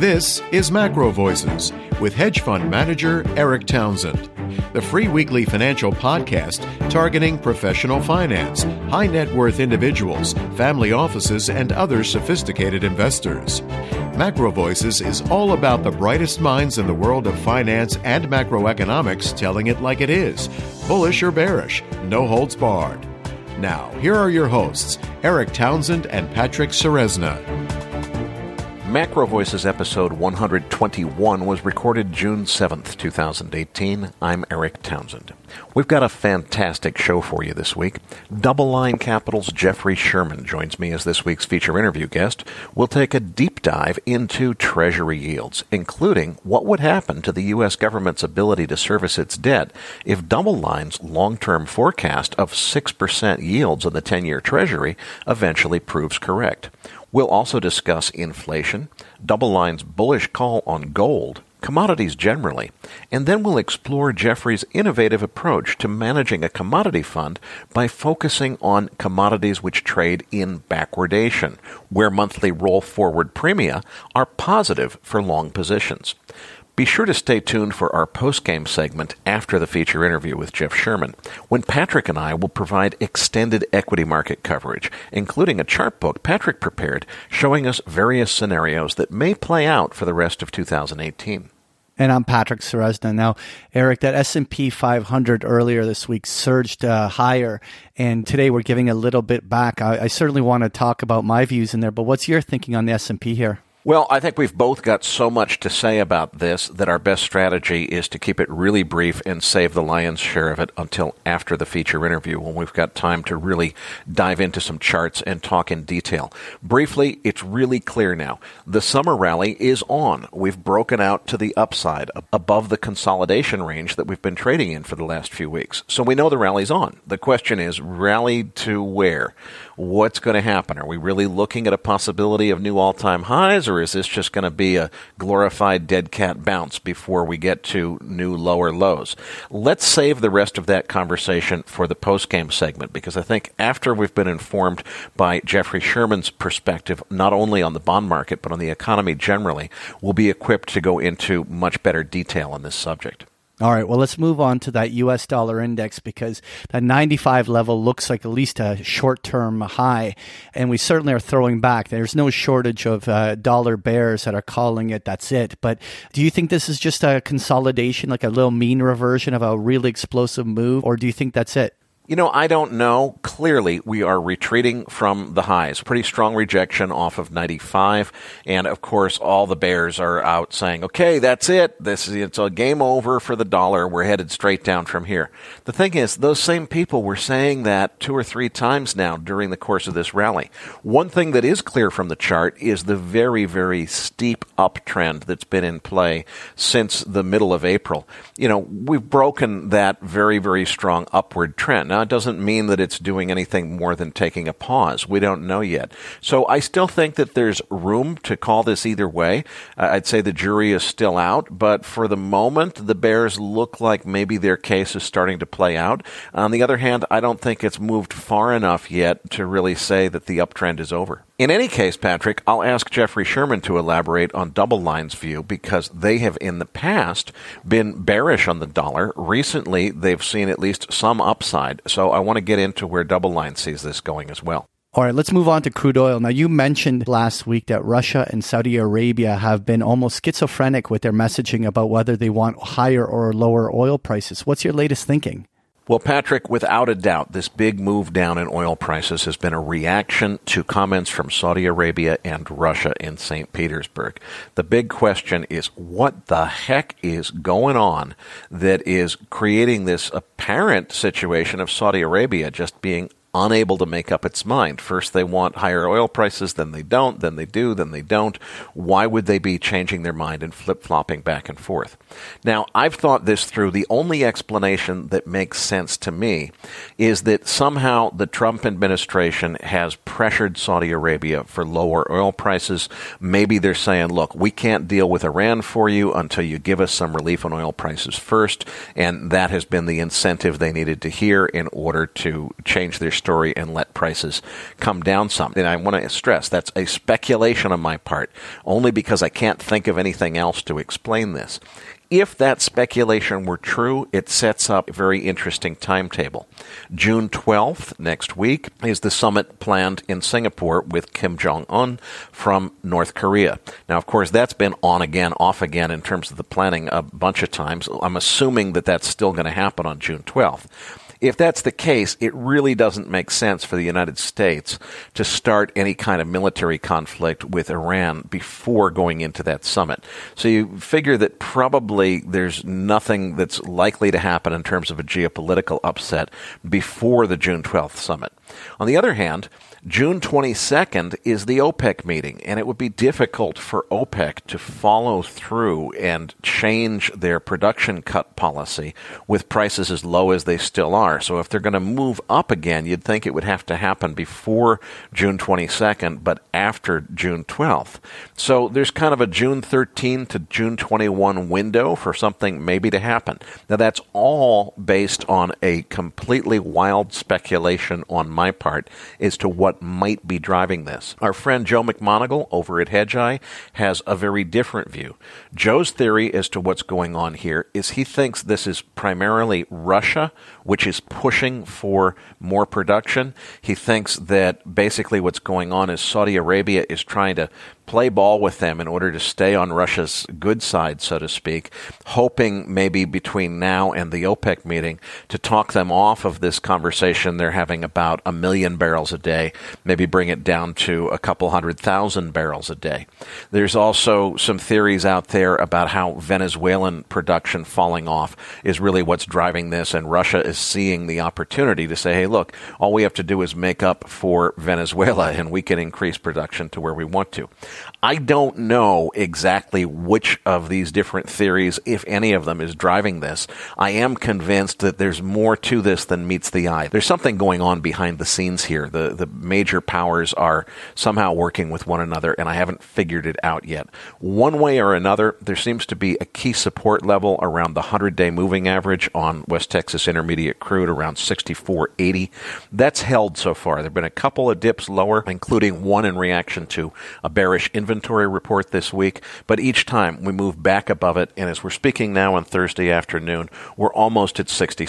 This is Macro Voices with hedge fund manager Eric Townsend, the free weekly financial podcast targeting professional finance, high net worth individuals, family offices, and other sophisticated investors. Macro Voices is all about the brightest minds in the world of finance and macroeconomics telling it like it is, bullish or bearish, no holds barred. Now, here are your hosts, Eric Townsend and Patrick Ceresna. Macro Voices episode 121 was recorded June 7th, 2018. I'm Eric Townsend. We've got a fantastic show for you this week. DoubleLine Capital's Jeffrey Sherman joins me as this week's feature interview guest. We'll take a deep dive into Treasury yields, including what would happen to the U.S. government's ability to service its debt if DoubleLine's long-term forecast of 6% yields on the 10-year Treasury eventually proves correct. We'll also discuss inflation, DoubleLine's bullish call on gold, commodities generally, and then we'll explore Jeffrey's innovative approach to managing a commodity fund by focusing on commodities which trade in backwardation, where monthly roll-forward premia are positive for long positions. Be sure to stay tuned for our post-game segment after the feature interview with Jeff Sherman, when Patrick and I will provide extended equity market coverage, including a chart book Patrick prepared showing us various scenarios that may play out for the rest of 2018. And I'm Patrick Ceresna. Now, Eric, that S&P 500 earlier this week surged higher, and today we're giving a little bit back. I certainly want to talk about my views in there, but what's your thinking on the S&P here? Well, I think we've both got so much to say about this that our best strategy is to keep it really brief and save the lion's share of it until after the feature interview, when we've got time to really dive into some charts and talk in detail. Briefly, it's really clear now. The summer rally is on. We've broken out to the upside above the consolidation range that we've been trading in for the last few weeks. So we know the rally's on. The question is, rally to where? What's going to happen? Are we really looking at a possibility of new all-time highs, or is this just going to be a glorified dead cat bounce before we get to new lower lows? Let's save the rest of that conversation for the post-game segment, because I think after we've been informed by Jeffrey Sherman's perspective, not only on the bond market, but on the economy generally, we'll be equipped to go into much better detail on this subject. All right, well, let's move on to that U.S. dollar index, because that 95 level looks like at least a short-term high, and we certainly are throwing back. There's no shortage of dollar bears that are calling it, that's it. But do you think this is just a consolidation, like a little mean reversion of a really explosive move, or do you think that's it? You know, I don't know. Clearly, we are retreating from the highs. Pretty strong rejection off of 95. And, of course, all the bears are out saying, okay, that's it. It's a game over for the dollar. We're headed straight down from here. The thing is, those same people were saying that 2 or 3 times now during the course of this rally. One thing that is clear from the chart is the very, very steep uptrend that's been in play since the middle of April. You know, we've broken that very, very strong upward trend. Now, it doesn't mean that it's doing anything more than taking a pause. We don't know yet. So I still think that there's room to call this either way. I'd say the jury is still out, but for the moment, the bears look like maybe their case is starting to play out. On the other hand, I don't think it's moved far enough yet to really say that the uptrend is over. In any case, Patrick, I'll ask Jeffrey Sherman to elaborate on DoubleLine's view, because they have in the past been bearish on the dollar. Recently, they've seen at least some upside. So I want to get into where DoubleLine sees this going as well. All right, let's move on to crude oil. Now, you mentioned last week that Russia and Saudi Arabia have been almost schizophrenic with their messaging about whether they want higher or lower oil prices. What's your latest thinking? Well, Patrick, without a doubt, this big move down in oil prices has been a reaction to comments from Saudi Arabia and Russia in St. Petersburg. The big question is, what the heck is going on that is creating this apparent situation of Saudi Arabia just being unable to make up its mind? First they want higher oil prices, then they don't, then they do, then they don't. Why would they be changing their mind and flip-flopping back and forth? Now, I've thought this through. The only explanation that makes sense to me is that somehow the Trump administration has pressured Saudi Arabia for lower oil prices. Maybe they're saying, look, we can't deal with Iran for you until you give us some relief on oil prices first, and that has been the incentive they needed to hear in order to change their story and let prices come down some. And I want to stress that's a speculation on my part, only because I can't think of anything else to explain this. If that speculation were true, it sets up a very interesting timetable. June 12th, next week, is the summit planned in Singapore with Kim Jong-un from North Korea. Now, of course, that's been on again, off again in terms of the planning a bunch of times. I'm assuming that that's still going to happen on June 12th. If that's the case, it really doesn't make sense for the United States to start any kind of military conflict with Iran before going into that summit. So you figure that probably there's nothing that's likely to happen in terms of a geopolitical upset before the June 12th summit. On the other hand, June 22nd is the OPEC meeting, and it would be difficult for OPEC to follow through and change their production cut policy with prices as low as they still are. So if they're going to move up again, you'd think it would have to happen before June 22nd, but after June 12th. So there's kind of a June 13 to June 21 window for something maybe to happen. Now, that's all based on a completely wild speculation on my part as to what might be driving this. Our friend Joe McMoneagle over at Hedgeye has a very different view. Joe's theory as to what's going on here is he thinks this is primarily Russia, which is pushing for more production. He thinks that basically what's going on is Saudi Arabia is trying to play ball with them in order to stay on Russia's good side, so to speak, hoping maybe between now and the OPEC meeting to talk them off of this conversation they're having about 1 million barrels a day, maybe bring it down to a couple 100,000 barrels a day. There's also some theories out there about how Venezuelan production falling off is really what's driving this, and Russia is seeing the opportunity to say, hey, look, all we have to do is make up for Venezuela and we can increase production to where we want to. I don't know exactly which of these different theories, if any of them, is driving this. I am convinced that there's more to this than meets the eye. There's something going on behind the scenes here. The major powers are somehow working with one another, and I haven't figured it out yet. One way or another, there seems to be a key support level around the 100-day moving average on West Texas Intermediate crude, around 64.80. That's held so far. There have been a couple of dips lower, including one in reaction to a bearish inventory report this week, but each time we move back above it, and as we're speaking now on Thursday afternoon, we're almost at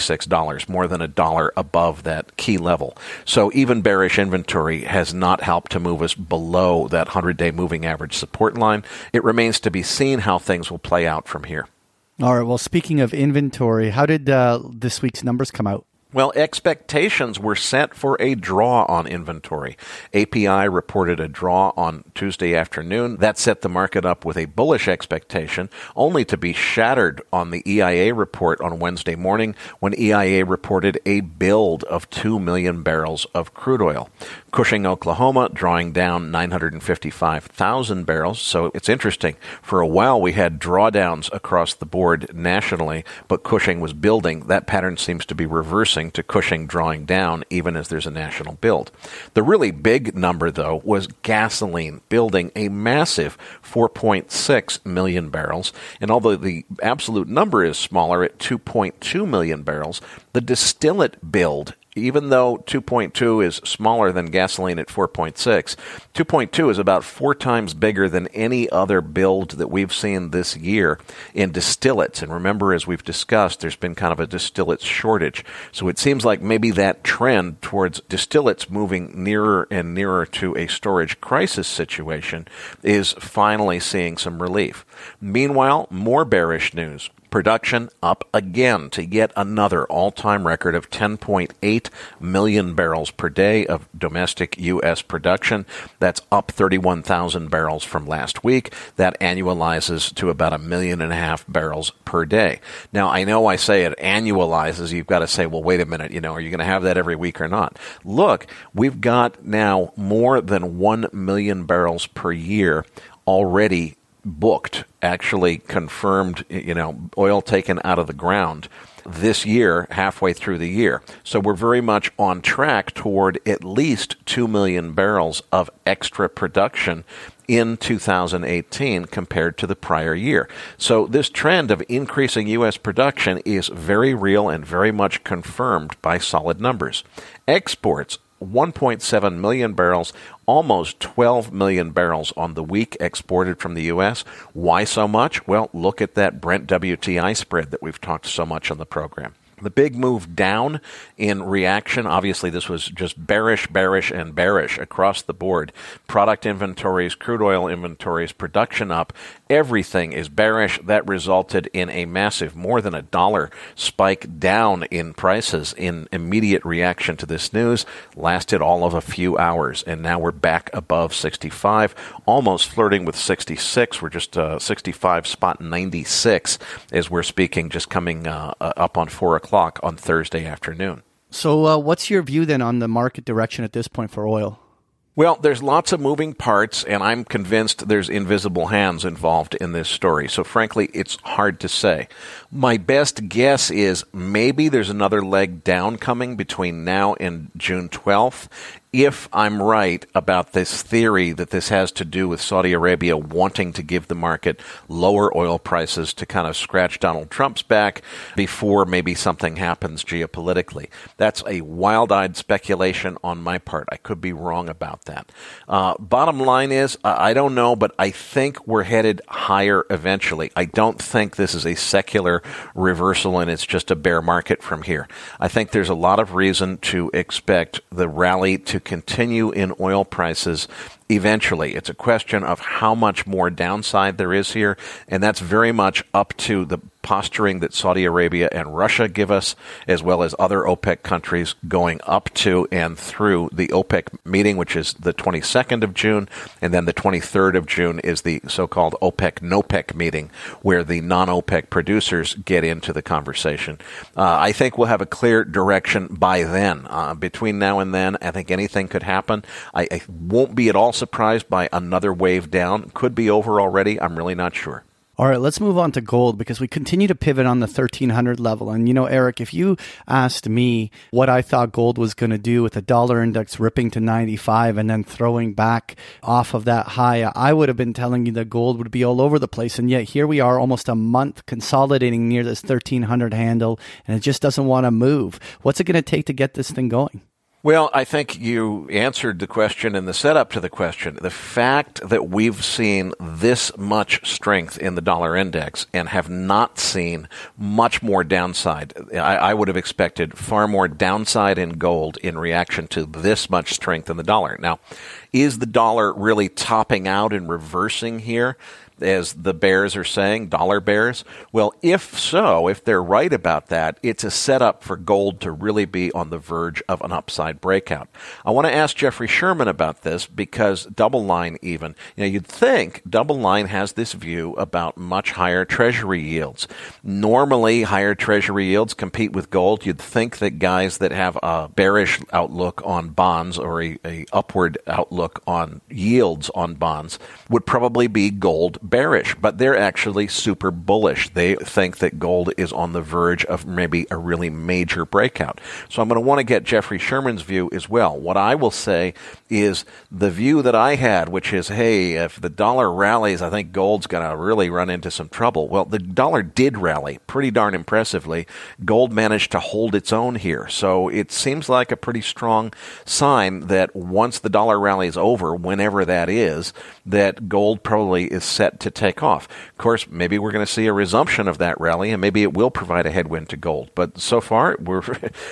$66, more than $1 above that key level. So even bearish inventory has not helped to move us below that 100-day moving average support line. It remains to be seen how things will play out from here. All right, well, speaking of inventory, how did this week's numbers come out? Well, expectations were set for a draw on inventory. API reported a draw on Tuesday afternoon. That set the market up with a bullish expectation, only to be shattered on the EIA report on Wednesday morning when EIA reported a build of 2 million barrels of crude oil. Cushing, Oklahoma, drawing down 955,000 barrels. So it's interesting. For a while, we had drawdowns across the board nationally, but Cushing was building. That pattern seems to be reversing to Cushing drawing down, even as there's a national build. The really big number, though, was gasoline, building a massive 4.6 million barrels. And although the absolute number is smaller at 2.2 million barrels, the distillate build, even though 2.2 is smaller than gasoline at 4.6, 2.2 is about 4 times bigger than any other build that we've seen this year in distillates. And remember, as we've discussed, there's been kind of a distillates shortage. So it seems like maybe that trend towards distillates moving nearer and nearer to a storage crisis situation is finally seeing some relief. Meanwhile, more bearish news. Production up again to yet another all-time record of 10.8 million barrels per day of domestic U.S. production. That's up 31,000 barrels from last week. That annualizes to about 1.5 million barrels per day. Now, I know I say it annualizes. You've got to say, well, wait a minute, are you going to have that every week or not? Look, we've got now more than 1 million barrels per year already booked, actually confirmed, oil taken out of the ground this year, halfway through the year. So we're very much on track toward at least 2 million barrels of extra production in 2018 compared to the prior year. So this trend of increasing U.S. production is very real and very much confirmed by solid numbers. Exports 1.7 million barrels, almost 12 million barrels on the week exported from the U.S. Why so much? Well, look at that Brent WTI spread that we've talked so much on the program. The big move down in reaction, obviously this was just bearish across the board. Product inventories, crude oil inventories, production up, everything is bearish. That resulted in a massive, more than $1 spike down in prices in immediate reaction to this news. Lasted all of a few hours, and now we're back above 65, almost flirting with 66. We're just 65.96 as we're speaking, just coming up on 4 o'clock on Thursday afternoon. So what's your view then on the market direction at this point for oil? Well, there's lots of moving parts, and I'm convinced there's invisible hands involved in this story. So frankly, it's hard to say. My best guess is maybe there's another leg down coming between now and June 12th. If I'm right about this theory that this has to do with Saudi Arabia wanting to give the market lower oil prices to kind of scratch Donald Trump's back before maybe something happens geopolitically. That's a wild-eyed speculation on my part. I could be wrong about that. Bottom line is, I don't know, but I think we're headed higher eventually. I don't think this is a secular reversal and it's just a bear market from here. I think there's a lot of reason to expect the rally to continue in oil prices eventually. It's a question of how much more downside there is here, and that's very much up to the posturing that Saudi Arabia and Russia give us, as well as other OPEC countries going up to and through the OPEC meeting, which is the 22nd of June, and then the 23rd of June is the so-called OPEC-NOPEC meeting, where the non-OPEC producers get into the conversation. I think we'll have a clear direction by then. Between now and then, I think anything could happen. I won't be at all surprised by another wave down. Could be over already. I'm really not sure. All right, let's move on to gold because we continue to pivot on the 1,300 level. And, you know, Eric, if you asked me what I thought gold was going to do with the dollar index ripping to 95 and then throwing back off of that high, I would have been telling you that gold would be all over the place. And yet here we are almost a month consolidating near this 1,300 handle, and it just doesn't want to move. What's it going to take to get this thing going? Well, I think you answered the question in the setup to the question. The fact that we've seen this much strength in the dollar index and have not seen much more downside, I would have expected far more downside in gold in reaction to this much strength in the dollar. Now, is the dollar really topping out and reversing here, as the bears are saying, dollar bears? Well, if so, if they're right about that, it's a setup for gold to really be on the verge of an upside breakout. I want to ask Jeffrey Sherman about this because Double Line even, you'd think Double Line has this view about much higher treasury yields. Normally, higher treasury yields compete with gold. You'd think that guys that have a bearish outlook on bonds or a upward outlook on yields on bonds would probably be gold bearish, but they're actually super bullish. They think that gold is on the verge of maybe a really major breakout. So I'm going to want to get Jeffrey Sherman's view as well. What I will say is the view that I had, which is, hey, if the dollar rallies, I think gold's going to really run into some trouble. Well, the dollar did rally pretty darn impressively. Gold managed to hold its own here. So it seems like a pretty strong sign that once the dollar rally is over, whenever that is, that gold probably is set to take off. Of course, maybe we're going to see a resumption of that rally, and maybe it will provide a headwind to gold. But so far, we're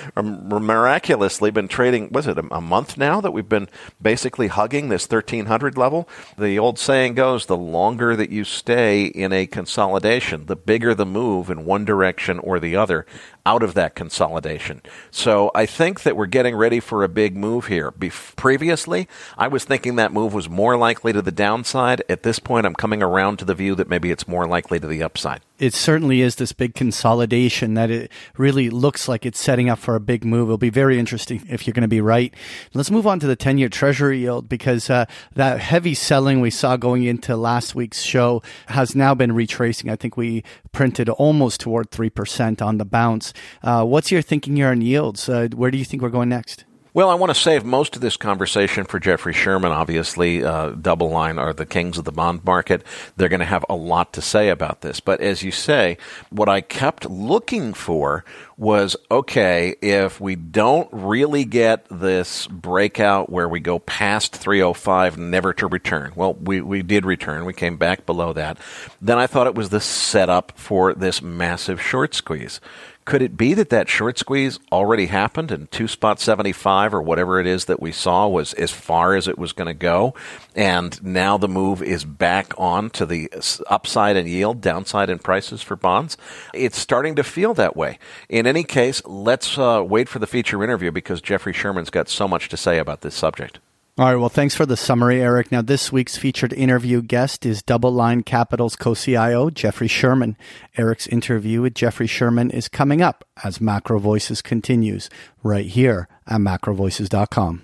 miraculously been trading, was it a month now that we've been basically hugging this 1,300 level? The old saying goes, the longer that you stay in a consolidation, the bigger the move in one direction or the other out of that consolidation. So I think that we're getting ready for a big move here. Previously, I was thinking that move was more likely to the downside. At this point, I'm coming around to the view that maybe it's more likely to the upside. It certainly is this big consolidation that it really looks like it's setting up for a big move. It'll be very interesting if you're going to be right. Let's move on to the 10-year Treasury yield because that heavy selling we saw going into last week's show has now been retracing. I think we printed almost toward 3% on the bounce. What's your thinking here on yields? Where do you think we're going next? Well, I want to save most of this conversation for Jeffrey Sherman. Obviously, Double Line are the kings of the bond market. They're going to have a lot to say about this. But as you say, what I kept looking for was, okay, if we don't really get this breakout where we go past 305 never to return, well, we did return. We came back below that. Then I thought it was the setup for this massive short squeeze. Could it be that short squeeze already happened and 2.75 or whatever it is that we saw was as far as it was going to go, and now the move is back on to the upside in yield, downside in prices for bonds? It's starting to feel that way. In any case, let's wait for the feature interview because Jeffrey Sherman's got so much to say about this subject. All right, well, thanks for the summary, Eric. Now, this week's featured interview guest is Double Line Capital's co-CIO, Jeffrey Sherman. Eric's interview with Jeffrey Sherman is coming up as Macro Voices continues right here at macrovoices.com.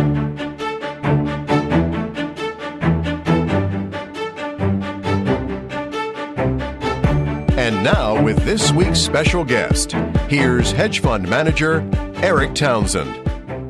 And now, with this week's special guest, here's hedge fund manager Eric Townsend.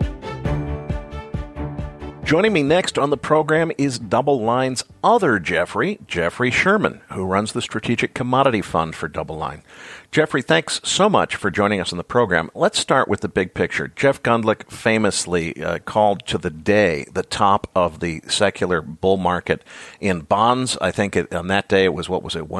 Joining me next on the program is Double Line's other Jeffrey Sherman, who runs the Strategic Commodity Fund for Double Line. Jeffrey, thanks so much for joining us on the program. Let's start with the big picture. Jeff Gundlach famously called to the day the top of the secular bull market in bonds. I think on that day it was,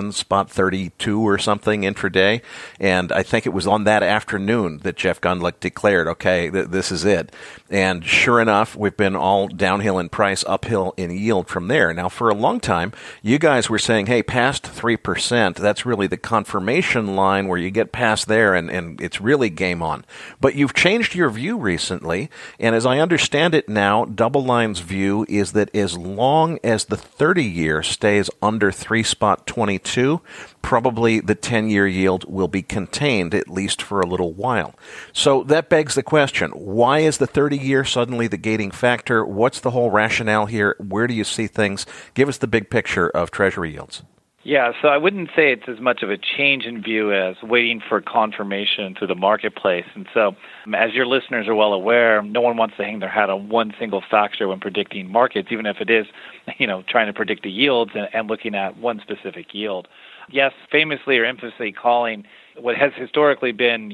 1.32 or something intraday. And I think it was on that afternoon that Jeff Gundlach declared, okay, this is it. And sure enough, we've been all downhill in price, uphill in yield from there. Now, for a long time, you guys were saying, hey, past 3%, that's really the confirmation line where you get past there and it's really game on. But you've changed your view recently, and as I understand it now, Double Line's view is that as long as the 30-year stays under 3.22, probably the 10-year yield will be contained, at least for a little while. So that begs the question, why is the 30-year suddenly the gating factor? What's the whole rationale here? Where do you see things? Give us the big picture of Treasury yields. Yeah, so I wouldn't say it's as much of a change in view as waiting for confirmation through the marketplace. And so, as your listeners are well aware, no one wants to hang their hat on one single factor when predicting markets, even if it is, trying to predict the yields and looking at one specific yield. Yes, famously or infamously calling what has historically been,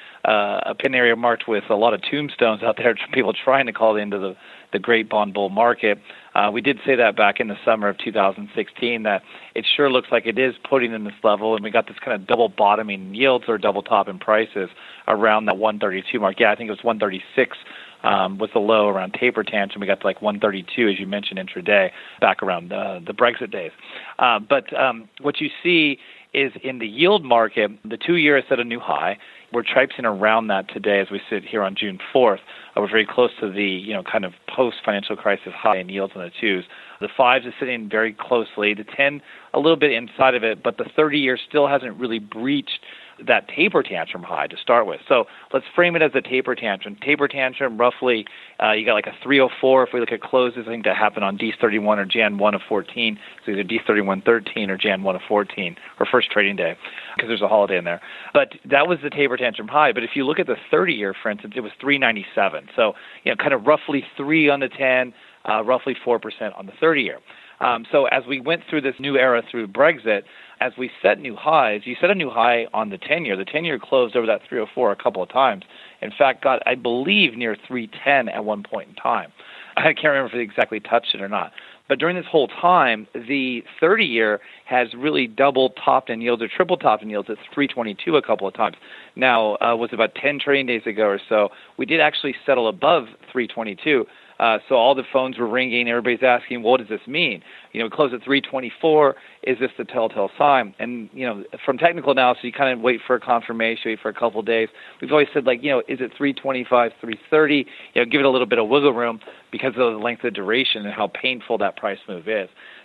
a pin area marked with a lot of tombstones out there, people trying to call into the great bond bull market. We did say that back in the summer of 2016, that it sure looks like it is putting in this level, and we got this kind of double bottoming in yields or double top in prices around that 132 mark. Yeah, I think it was 136 was the low around taper tantrum. We got to like 132, as you mentioned, intraday, back around the Brexit days. But what you see is in the yield market, the 2-year has set a new high. We're traipsing around that today as we sit here on June 4th. We're very close to the, kind of post-financial crisis high in yields on the 2s. The 5s is sitting very closely. The 10, a little bit inside of it, but the 30-year still hasn't really breached that taper tantrum high to start with. So let's frame it as a taper tantrum. Taper tantrum, roughly, you got like a 304 if we look at closes. I think that happened on D31 or Jan 1 of 14. So either D31.13 or Jan 1 of 14, or first trading day, because there's a holiday in there. But that was the taper tantrum high. But if you look at the 30-year, for instance, it was 397. So, kind of roughly 3 on the 10, roughly 4% on the 30-year. So as we went through this new era through Brexit, as we set new highs, you set a new high on the 10-year. The 10-year closed over that 304 a couple of times. In fact, got, I believe, near 310 at one point in time. I can't remember if it exactly touched it or not. But during this whole time, the 30-year has really double topped in yields or triple topped in yields at 322 a couple of times. Now, was about 10 trading days ago or so, we did actually settle above 322. So all the phones were ringing. Everybody's asking, what does this mean? We close at 324. Is this the telltale sign? And, from technical analysis, you kind of wait for a confirmation, wait for a couple of days. We've always said, is it 325, 330? Give it a little bit of wiggle room because of the length of duration and how painful that price move is.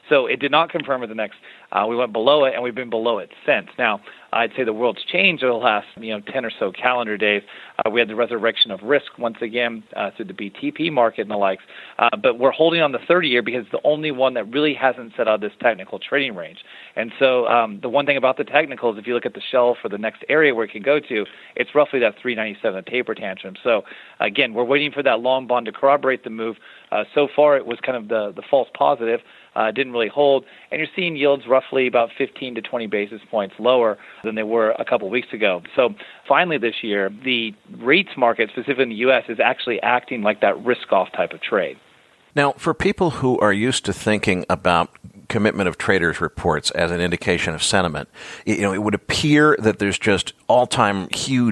So it did not confirm at the next. We went below it, and we've been below it since. Now, I'd say the world's changed over the last 10 or so calendar days. We had the resurrection of risk once again through the BTP market and the likes. But we're holding on the 30-year because it's the only one that really hasn't set out this technical trading range. And so the one thing about the technicals, if you look at the shelf or the next area where it can go to, it's roughly that 397 taper tantrum. So again, we're waiting for that long bond to corroborate the move. So far, it was kind of the false positive. Didn't really hold. And you're seeing yields roughly about 15 to 20 basis points lower than they were a couple weeks ago. So finally this year, the rates market, specifically in the U.S., is actually acting like that risk-off type of trade. Now, for people who are used to thinking about commitment of traders reports as an indication of sentiment, it would appear that there's just all-time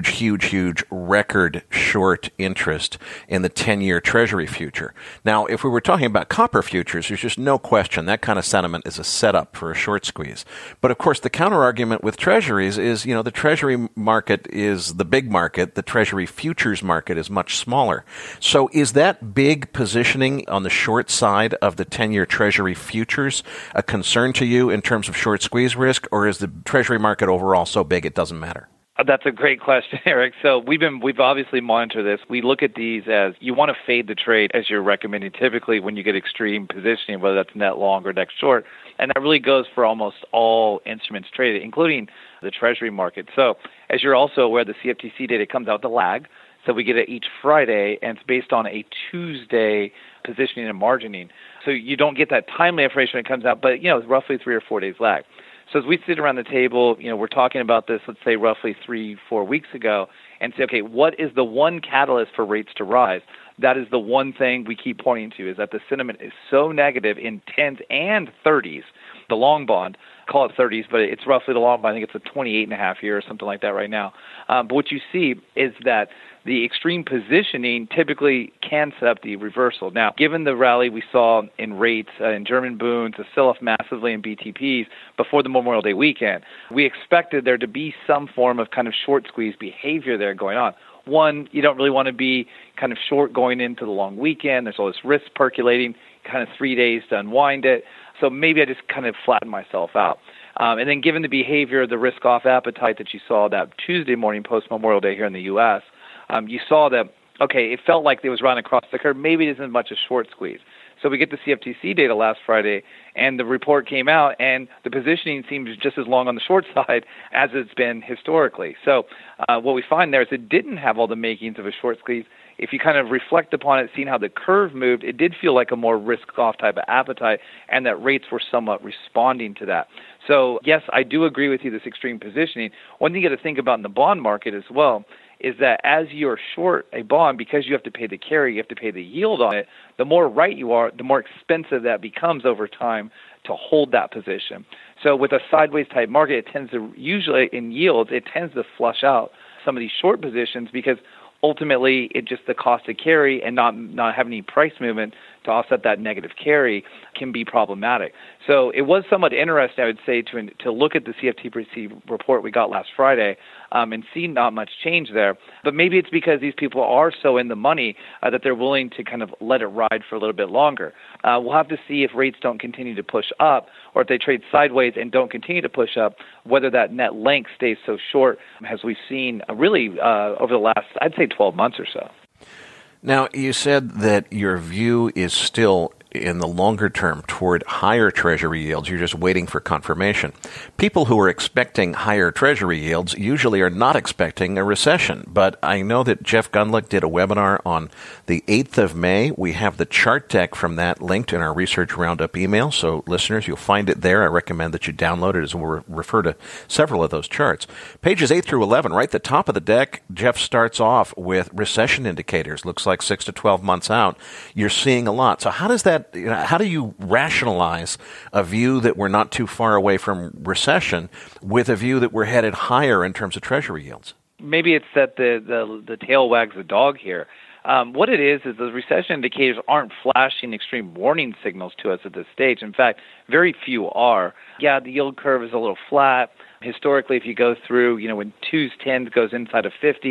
huge record short interest in the 10-year Treasury future. Now, if we were talking about copper futures, there's just no question that kind of sentiment is a setup for a short squeeze. But of course, the counter-argument with Treasuries is, the Treasury market is the big market, the Treasury futures market is much smaller. So is that big positioning on the short side of the 10-year Treasury futures a concern to you in terms of short squeeze risk, or is the Treasury market overall so big it doesn't matter? That's a great question, Eric. So we've obviously monitored this. We look at these as you want to fade the trade as you're recommending typically when you get extreme positioning, whether that's net long or net short. And that really goes for almost all instruments traded, including the Treasury market. So as you're also aware, the CFTC data comes out the lag. So we get it each Friday, and it's based on a Tuesday positioning and margining. So you don't get that timely information when it comes out, but, it's roughly 3 or 4 days lag. So as we sit around the table, we're talking about this, let's say roughly 3-4 weeks ago, and say, okay, what is the one catalyst for rates to rise? That is the one thing we keep pointing to, is that the sentiment is so negative in 10s and 30s. The long bond, call it 30s, but it's roughly the long bond. I think it's a 28.5 year or something like that right now. But what you see is that the extreme positioning typically can set up the reversal. Now, given the rally we saw in rates in German bunds, the sell-off massively in BTPs before the Memorial Day weekend, we expected there to be some form of kind of short squeeze behavior there going on. One, you don't really want to be kind of short going into the long weekend. There's all this risk percolating, kind of 3 days to unwind it. So maybe I just kind of flattened myself out. And then given the behavior, the risk-off appetite that you saw that Tuesday morning post-Memorial Day here in the U.S., you saw that, okay, it felt like it was running across the curve. Maybe it isn't much a short squeeze. So we get the CFTC data last Friday, and the report came out, and the positioning seems just as long on the short side as it's been historically. So what we find there is it didn't have all the makings of a short squeeze. If you kind of reflect upon it, seeing how the curve moved, it did feel like a more risk-off type of appetite, and that rates were somewhat responding to that. So, yes, I do agree with you, this extreme positioning. One thing you got to think about in the bond market as well is that as you're short a bond, because you have to pay the carry, you have to pay the yield on it, the more right you are, the more expensive that becomes over time to hold that position. So with a sideways type market, it tends to, usually in yields, it tends to flush out some of these short positions because ultimately it just the cost of carry and not having any price movement to offset that negative carry can be problematic. So it was somewhat interesting, I would say, to look at the CFTC report we got last Friday and see not much change there. But maybe it's because these people are so in the money that they're willing to kind of let it ride for a little bit longer. We'll have to see if rates don't continue to push up or if they trade sideways and don't continue to push up, whether that net length stays so short as we've seen really over the last, I'd say, 12 months or so. Now, you said that your view is still in the longer term toward higher Treasury yields. You're just waiting for confirmation. People who are expecting higher Treasury yields usually are not expecting a recession. But I know that Jeff Gundlach did a webinar on the 8th of May. We have the chart deck from that linked in our Research Roundup email. So listeners, you'll find it there. I recommend that you download it as we'll refer to several of those charts. Pages 8 through 11, right at the top of the deck, Jeff starts off with recession indicators. Looks like 6 to 12 months out. You're seeing a lot. So how do you rationalize a view that we're not too far away from recession with a view that we're headed higher in terms of Treasury yields? Maybe it's that the tail wags the dog here. What it is the recession indicators aren't flashing extreme warning signals to us at this stage. In fact, very few are. Yeah, the yield curve is a little flat. Historically, if you go through, when 2s 10 goes inside of 50,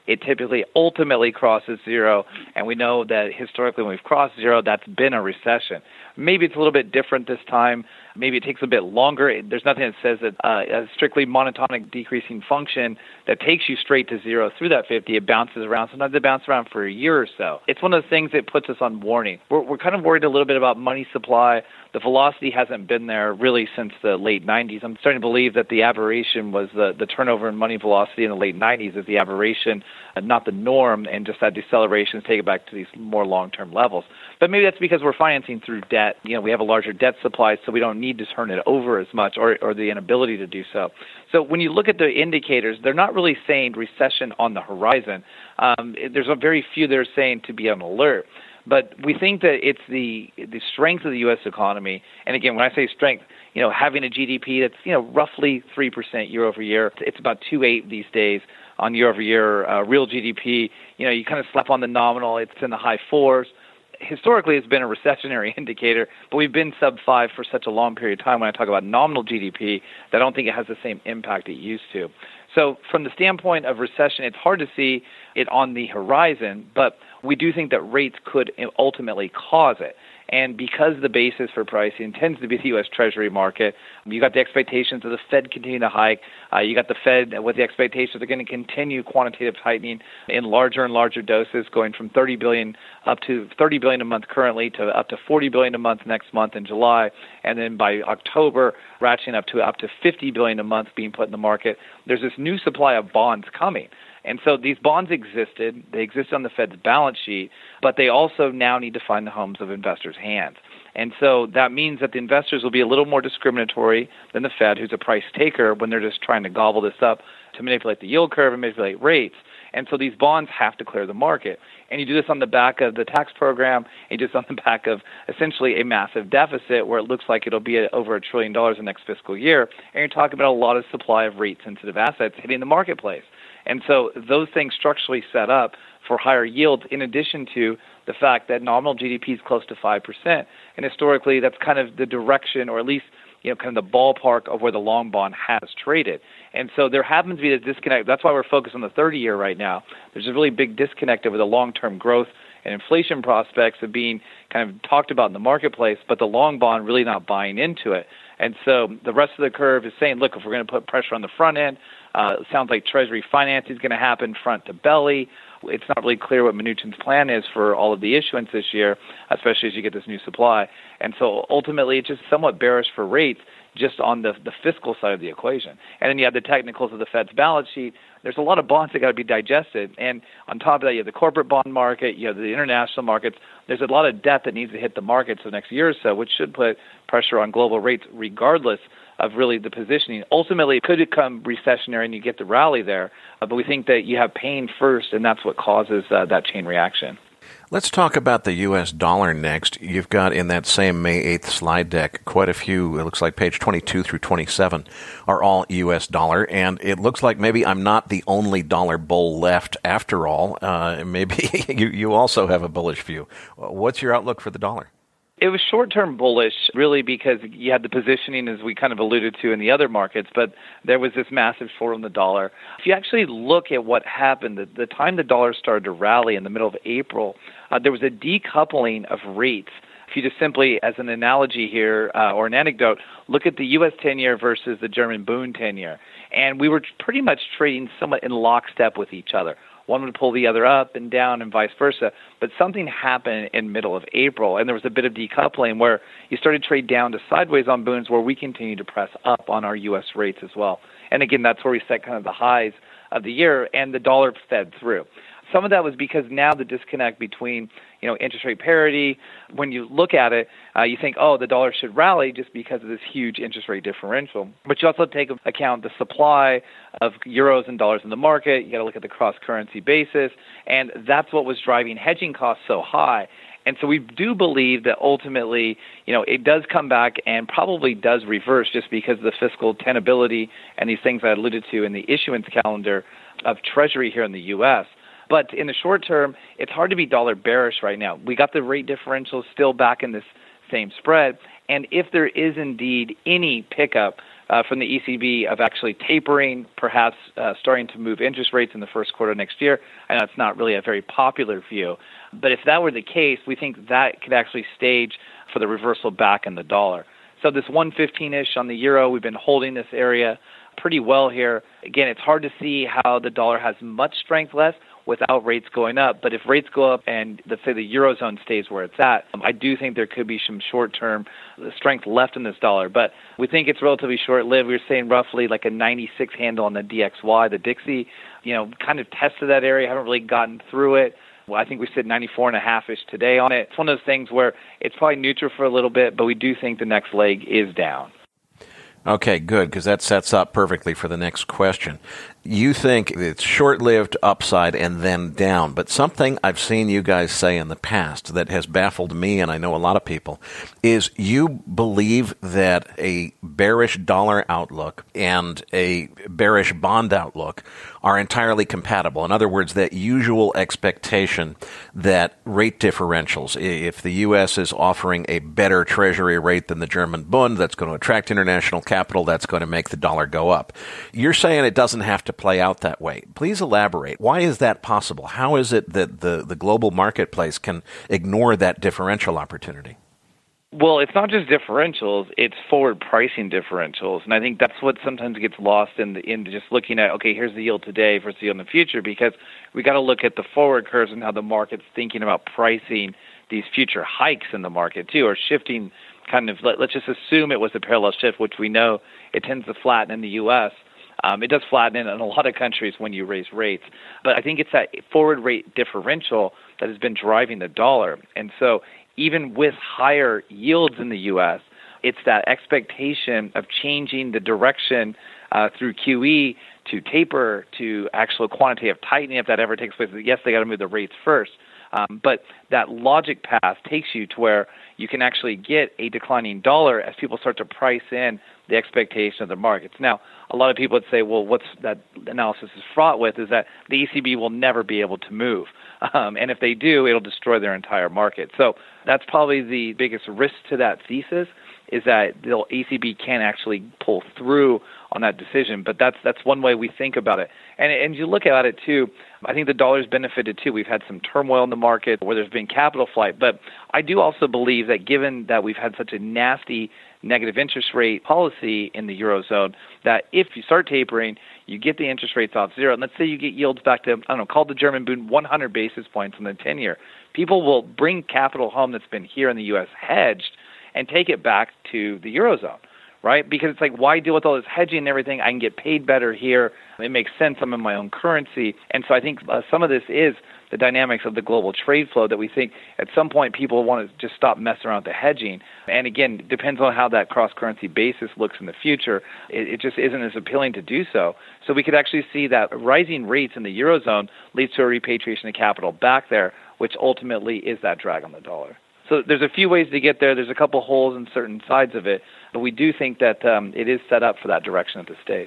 it typically ultimately crosses zero. And we know that historically when we've crossed zero, that's been a recession. Maybe it's a little bit different this time. Maybe it takes a bit longer. There's nothing that says that a strictly monotonic decreasing function that takes you straight to zero through that 50. It bounces around. Sometimes it bounces around for a year or so. It's one of the things that puts us on warning. We're kind of worried a little bit about money supply. The velocity hasn't been there really since the late 90s. I'm starting to believe that the aberration was the turnover in money velocity in the late 90s is the aberration, not the norm, and just that deceleration is take it back to these more long-term levels. But maybe that's because we're financing through debt. We have a larger debt supply, so we don't need to turn it over as much or the inability to do so. So when you look at the indicators, they're not really saying recession on the horizon. There's a very few that are saying to be on alert. But we think that it's the strength of the U.S. economy. And again, when I say strength, having a GDP that's, roughly 3% year over year. It's about 2.8 these days on year over year. Real GDP, you kind of slap on the nominal. It's in the high fours. Historically, it's been a recessionary indicator, but we've been sub-5 for such a long period of time when I talk about nominal GDP that I don't think it has the same impact it used to. So from the standpoint of recession, it's hard to see it on the horizon, but we do think that rates could ultimately cause it. And because the basis for pricing tends to be the U.S. Treasury market, you got the expectations of the Fed continuing to hike. You got the Fed with the expectations they're going to continue quantitative tightening in larger and larger doses, going from $30 billion up to $30 billion a month currently to up to $40 billion a month next month in July, and then by October ratcheting up to $50 billion a month being put in the market. There's this new supply of bonds coming. And so these bonds existed. They exist on the Fed's balance sheet, but they also now need to find the homes of investors' hands. And so that means that the investors will be a little more discriminatory than the Fed, who's a price taker, when they're just trying to gobble this up to manipulate the yield curve and manipulate rates. And so these bonds have to clear the market. And you do this on the back of the tax program, and you do this on the back of essentially a massive deficit where it looks like it'll be over $1 trillion the next fiscal year. And you're talking about a lot of supply of rate-sensitive assets hitting the marketplace. And so those things structurally set up for higher yields, in addition to the fact that nominal GDP is close to 5%. And historically, that's kind of the direction, or at least kind of the ballpark of where the long bond has traded. And so there happens to be this disconnect. That's why we're focused on the 30-year right now. There's a really big disconnect over the long-term growth and inflation prospects of being kind of talked about in the marketplace, but the long bond really not buying into it. And so the rest of the curve is saying, look, if we're going to put pressure on the front end, it sounds like Treasury financing is going to happen front to belly. It's not really clear what Mnuchin's plan is for all of the issuance this year, especially as you get this new supply. And so ultimately, it's just somewhat bearish for rates just on the fiscal side of the equation. And then you have the technicals of the Fed's balance sheet. There's a lot of bonds that got to be digested. And on top of that, you have the corporate bond market, you have the international markets. There's a lot of debt that needs to hit the markets the next year or so, which should put pressure on global rates regardless of really the positioning. Ultimately, it could become recessionary and you get the rally there, but we think that you have pain first, and that's what causes that chain reaction. Let's talk about the U.S. dollar next. You've got in that same May 8th slide deck quite a few, it looks like page 22 through 27 are all U.S. dollar, and it looks like maybe I'm not the only dollar bull left after all. Maybe you also have a bullish view. What's your outlook for the dollar? It was short-term bullish, really, because you had the positioning, as we kind of alluded to in the other markets, but there was this massive short on the dollar. If you actually look at what happened, the time the dollar started to rally in the middle of April, there was a decoupling of rates. If you just simply, as an analogy here, or an anecdote, look at the U.S. 10-year versus the German Bund 10-year, and we were pretty much trading somewhat in lockstep with each other. One would pull the other up and down and vice versa. But something happened in middle of April, and there was a bit of decoupling where you started to trade down to sideways on Bunds, where we continue to press up on our U.S. rates as well. And again, that's where we set kind of the highs of the year, and the dollar fed through. Some of that was because now the disconnect between, interest rate parity, when you look at it, you think, the dollar should rally just because of this huge interest rate differential. But you also take into account the supply of euros and dollars in the market. You got to look at the cross-currency basis, and that's what was driving hedging costs so high. And so we do believe that ultimately, it does come back and probably does reverse just because of the fiscal tenability and these things I alluded to in the issuance calendar of Treasury here in the U.S. But in the short term, it's hard to be dollar bearish right now. We got the rate differential still back in this same spread. And if there is indeed any pickup from the ECB of actually tapering, perhaps starting to move interest rates in the first quarter next year. I know it's not really a very popular view, but if that were the case, we think that could actually stage for the reversal back in the dollar. So this 115-ish on the euro, we've been holding this area pretty well here. Again, it's hard to see how the dollar has much strength left without rates going up. But if rates go up and, let's say, the Eurozone stays where it's at, I do think there could be some short-term strength left in this dollar. But we think it's relatively short-lived. We were saying roughly like a 96 handle on the DXY, the Dixie. Kind of tested that area, haven't really gotten through it. Well, I think we said 94.5-ish today on it. It's one of those things where it's probably neutral for a little bit, but we do think the next leg is down. Okay, good, because that sets up perfectly for the next question. You think it's short-lived upside and then down, but something I've seen you guys say in the past that has baffled me, and I know a lot of people, is you believe that a bearish dollar outlook and a bearish bond outlook are entirely compatible. In other words, that usual expectation that rate differentials, if the U.S. is offering a better treasury rate than the German Bund, that's going to attract international capital, that's going to make the dollar go up. You're saying it doesn't have to play out that way. Please elaborate. Why is that possible? How is it that the global marketplace can ignore that differential opportunity? Well, it's not just differentials, it's forward pricing differentials. And I think that's what sometimes gets lost in just looking at, okay, here's the yield today versus the yield in the future, because we got to look at the forward curves and how the market's thinking about pricing these future hikes in the market too, or shifting kind of, let's just assume it was a parallel shift, which we know it tends to flatten in the U.S. It does flatten in a lot of countries when you raise rates. But I think it's that forward rate differential that has been driving the dollar. And so even with higher yields in the U.S., it's that expectation of changing the direction through QE to taper to actual quantitative tightening, if that ever takes place. Yes, they got to move the rates first. But that logic path takes you to where you can actually get a declining dollar as people start to price in the expectation of the markets. Now, a lot of people would say, well, what's that analysis is fraught with is that the ECB will never be able to move. And if they do, it'll destroy their entire market. So that's probably the biggest risk to that thesis, is that the ECB can't actually pull through on that decision. But that's one way we think about it. And you look at it, too, I think the dollar's benefited, too. We've had some turmoil in the market where there's been capital flight. But I do also believe that given that we've had such a nasty negative interest rate policy in the Eurozone, that if you start tapering, you get the interest rates off zero. And let's say you get yields back to, call the German Bund 100 basis points on the 10-year. People will bring capital home that's been here in the U.S. hedged and take it back to the Eurozone, right? Because it's like, why deal with all this hedging and everything? I can get paid better here. It makes sense. I'm in my own currency. And so I think some of this is the dynamics of the global trade flow that we think at some point people want to just stop messing around with the hedging. And again, it depends on how that cross-currency basis looks in the future. It just isn't as appealing to do so. So we could actually see that rising rates in the Eurozone leads to a repatriation of capital back there, which ultimately is that drag on the dollar. So there's a few ways to get there. There's a couple holes in certain sides of it, but we do think that it is set up for that direction at this stage.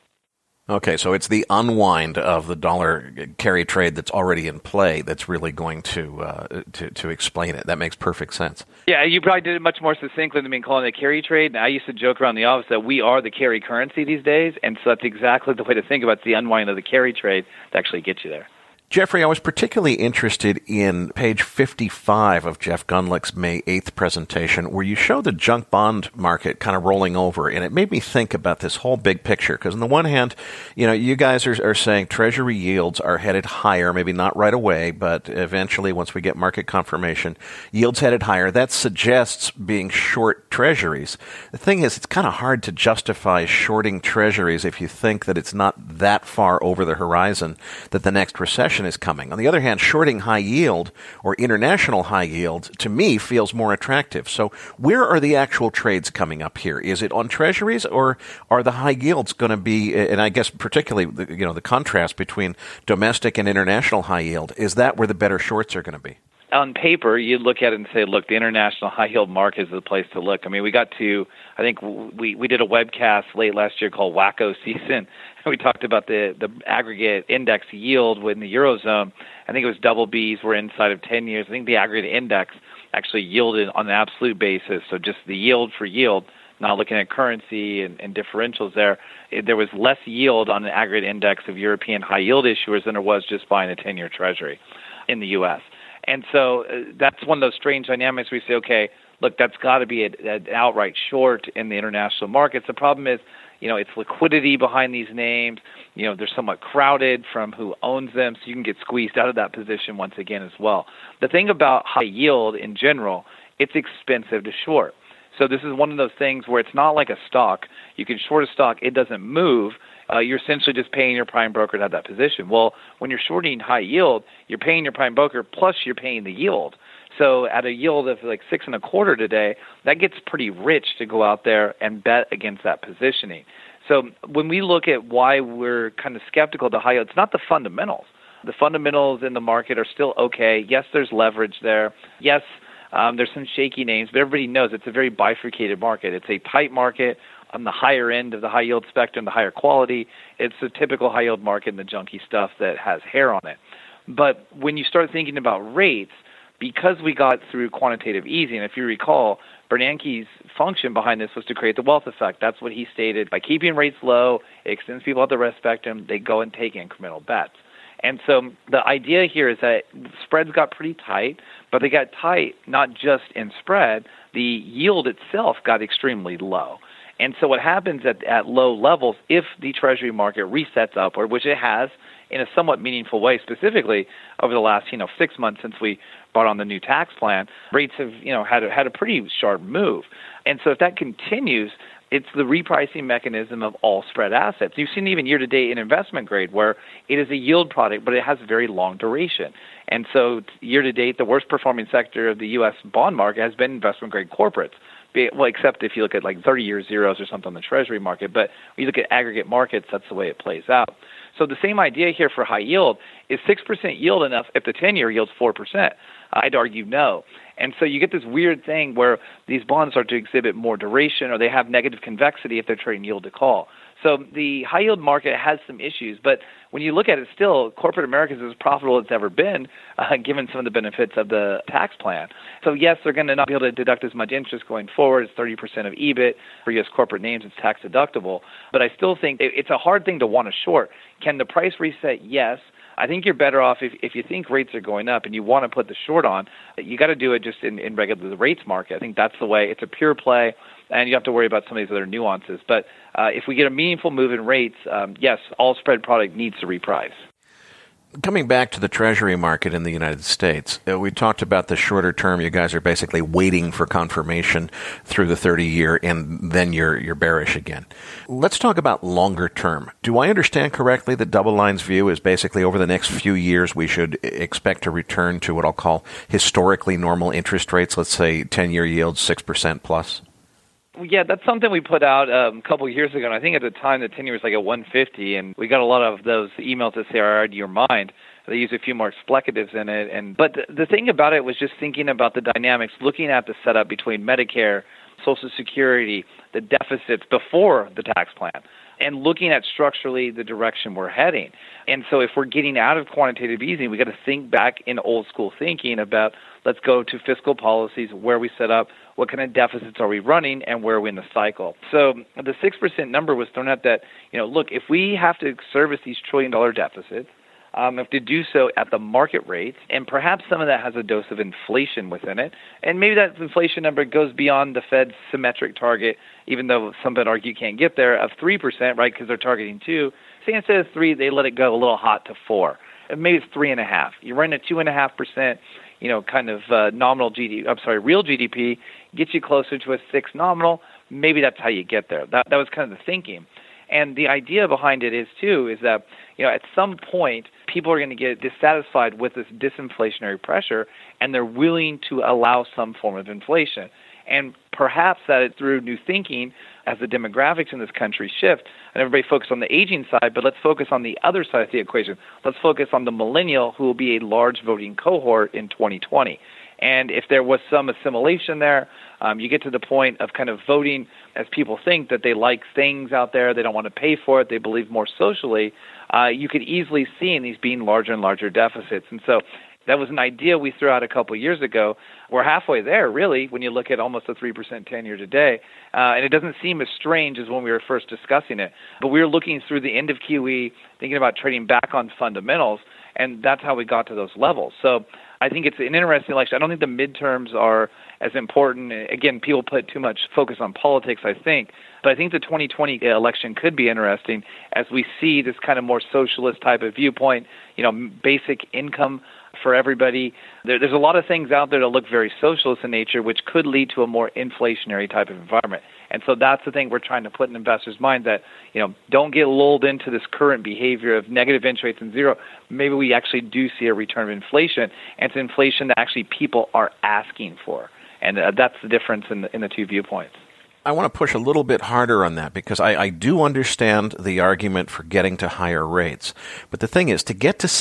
Okay, so it's the unwind of the dollar carry trade that's already in play that's really going to explain it. That makes perfect sense. Yeah, you probably did it much more succinctly than me calling it a carry trade. And I used to joke around the office that we are the carry currency these days, and so that's exactly the way to think about it, the unwind of the carry trade to actually get you there. Jeffrey, I was particularly interested in page 55 of Jeff Gundlach's May 8th presentation, where you show the junk bond market kind of rolling over, and it made me think about this whole big picture. Because on the one hand, you guys are saying Treasury yields are headed higher, maybe not right away, but eventually once we get market confirmation, yields headed higher. That suggests being short Treasuries. The thing is, it's kind of hard to justify shorting Treasuries if you think that it's not that far over the horizon that the next recession is coming. On the other hand, shorting high yield or international high yield to me feels more attractive. So where are the actual trades coming up here? Is it on treasuries, or are the high yields going to be, and I guess particularly the contrast between domestic and international high yield, is that where the better shorts are going to be? On paper, you look at it and say, look, the international high-yield market is the place to look. I mean, we got to, I think we did a webcast late last year called Wacko Season. We talked about the aggregate index yield in the Eurozone. I think it was double Bs were inside of 10 years. I think the aggregate index actually yielded on an absolute basis, so just the yield for yield, not looking at currency and differentials there was less yield on an aggregate index of European high-yield issuers than there was just buying a 10-year Treasury in the U.S. And so that's one of those strange dynamics where we say, okay, look, that's got to be an outright short in the international markets. The problem is, it's liquidity behind these names. They're somewhat crowded from who owns them, so you can get squeezed out of that position once again as well. The thing about high yield in general, it's expensive to short. So this is one of those things where it's not like a stock. You can short a stock, it doesn't move. You're essentially just paying your prime broker to have that position. Well, when you're shorting high yield, you're paying your prime broker plus you're paying the yield. So at a yield of like 6.25 today, that gets pretty rich to go out there and bet against that positioning. So when we look at why we're kind of skeptical of the high yield, it's not the fundamentals. The fundamentals in the market are still okay. Yes, there's leverage there. Yes, there's some shaky names, but everybody knows it's a very bifurcated market. It's a tight market on the higher end of the high yield spectrum, the higher quality. It's a typical high yield market and the junky stuff that has hair on it. But when you start thinking about rates, because we got through quantitative easing, if you recall, Bernanke's function behind this was to create the wealth effect. That's what he stated. By keeping rates low, it extends people out the risk spectrum. They go and take incremental bets. And so the idea here is that spreads got pretty tight, but they got tight not just in spread. The yield itself got extremely low. And so what happens at low levels, if the Treasury market resets upward, which it has in a somewhat meaningful way, specifically over the last 6 months since we brought on the new tax plan, rates have had a pretty sharp move. And so if that continues, it's the repricing mechanism of all spread assets. You've seen even year-to-date in investment grade where it is a yield product, but it has very long duration. And so year-to-date, the worst performing sector of the U.S. bond market has been investment grade corporates. Well, except if you look at like 30-year zeros or something on the Treasury market. But when you look at aggregate markets, that's the way it plays out. So the same idea here for high yield is 6% yield enough if the 10-year yields 4%. I'd argue no. And so you get this weird thing where these bonds start to exhibit more duration or they have negative convexity if they're trading yield to call. So the high yield market has some issues, but when you look at it still, corporate America is as profitable as it's ever been, given some of the benefits of the tax plan. So yes, they're going to not be able to deduct as much interest going forward. It's 30% of EBIT. For U.S. corporate names, it's tax deductible. But I still think it's a hard thing to want to short. Can the price reset? Yes. I think you're better off if you think rates are going up and you want to put the short on, you got to do it just in regular the rates market. I think that's the way. It's a pure play, and you have to worry about some of these other nuances. But if we get a meaningful move in rates, yes, all spread product needs to reprice. Coming back to the Treasury market in the United States, we talked about the shorter term. You guys are basically waiting for confirmation through the 30-year, and then you're bearish again. Let's talk about longer term. Do I understand correctly that Double Line's view is basically over the next few years we should expect to return to what I'll call historically normal interest rates, let's say 10-year yields 6% plus? Yeah, that's something we put out a couple of years ago, and I think at the time the 10-year was like at 150, and we got a lot of those emails that say, are out of your mind. They use a few more explicatives in it. But the thing about it was just thinking about the dynamics, looking at the setup between Medicare, Social Security, the deficits before the tax plan, and looking at structurally the direction we're heading. And so if we're getting out of quantitative easing, we got to think back in old school thinking about let's go to fiscal policies, where we set up, what kind of deficits are we running, and where are we in the cycle. So the 6% number was thrown out that, look, if we have to service these trillion-dollar deficits, we have to do so at the market rates, and perhaps some of that has a dose of inflation within it. And maybe that inflation number goes beyond the Fed's symmetric target, even though some would argue can't get there, of 3%, right, because they're targeting 2. Say instead of 3, they let it go a little hot to 4. And maybe it's 3.5. You're running at 2.5%, kind of real GDP, gets you closer to a 6 nominal. Maybe that's how you get there. That was kind of the thinking. And the idea behind it is that, at some point, people are going to get dissatisfied with this disinflationary pressure, and they're willing to allow some form of inflation. And perhaps that is through new thinking as the demographics in this country shift, and everybody focus on the aging side, but let's focus on the other side of the equation. Let's focus on the millennial, who will be a large voting cohort in 2020. And if there was some assimilation there, you get to the point of kind of voting as people think that they like things out there, they don't want to pay for it, they believe more socially, you could easily see in these being larger and larger deficits. And so That was an idea we threw out a couple of years ago. We're halfway there, really, when you look at almost a 3% 10-year today. And it doesn't seem as strange as when we were first discussing it. But we were looking through the end of QE, thinking about trading back on fundamentals, and that's how we got to those levels. So I think it's an interesting election. I don't think the midterms are as important. Again, people put too much focus on politics, I think. But I think the 2020 election could be interesting as we see this kind of more socialist type of viewpoint, basic income for everybody. There's a lot of things out there that look very socialist in nature, which could lead to a more inflationary type of environment. And so that's the thing we're trying to put in investors' mind, that, don't get lulled into this current behavior of negative interest rates and zero. Maybe we actually do see a return of inflation, and it's inflation that actually people are asking for. And that's the difference in the two viewpoints. I want to push a little bit harder on that because I do understand the argument for getting to higher rates. But the thing is, to get to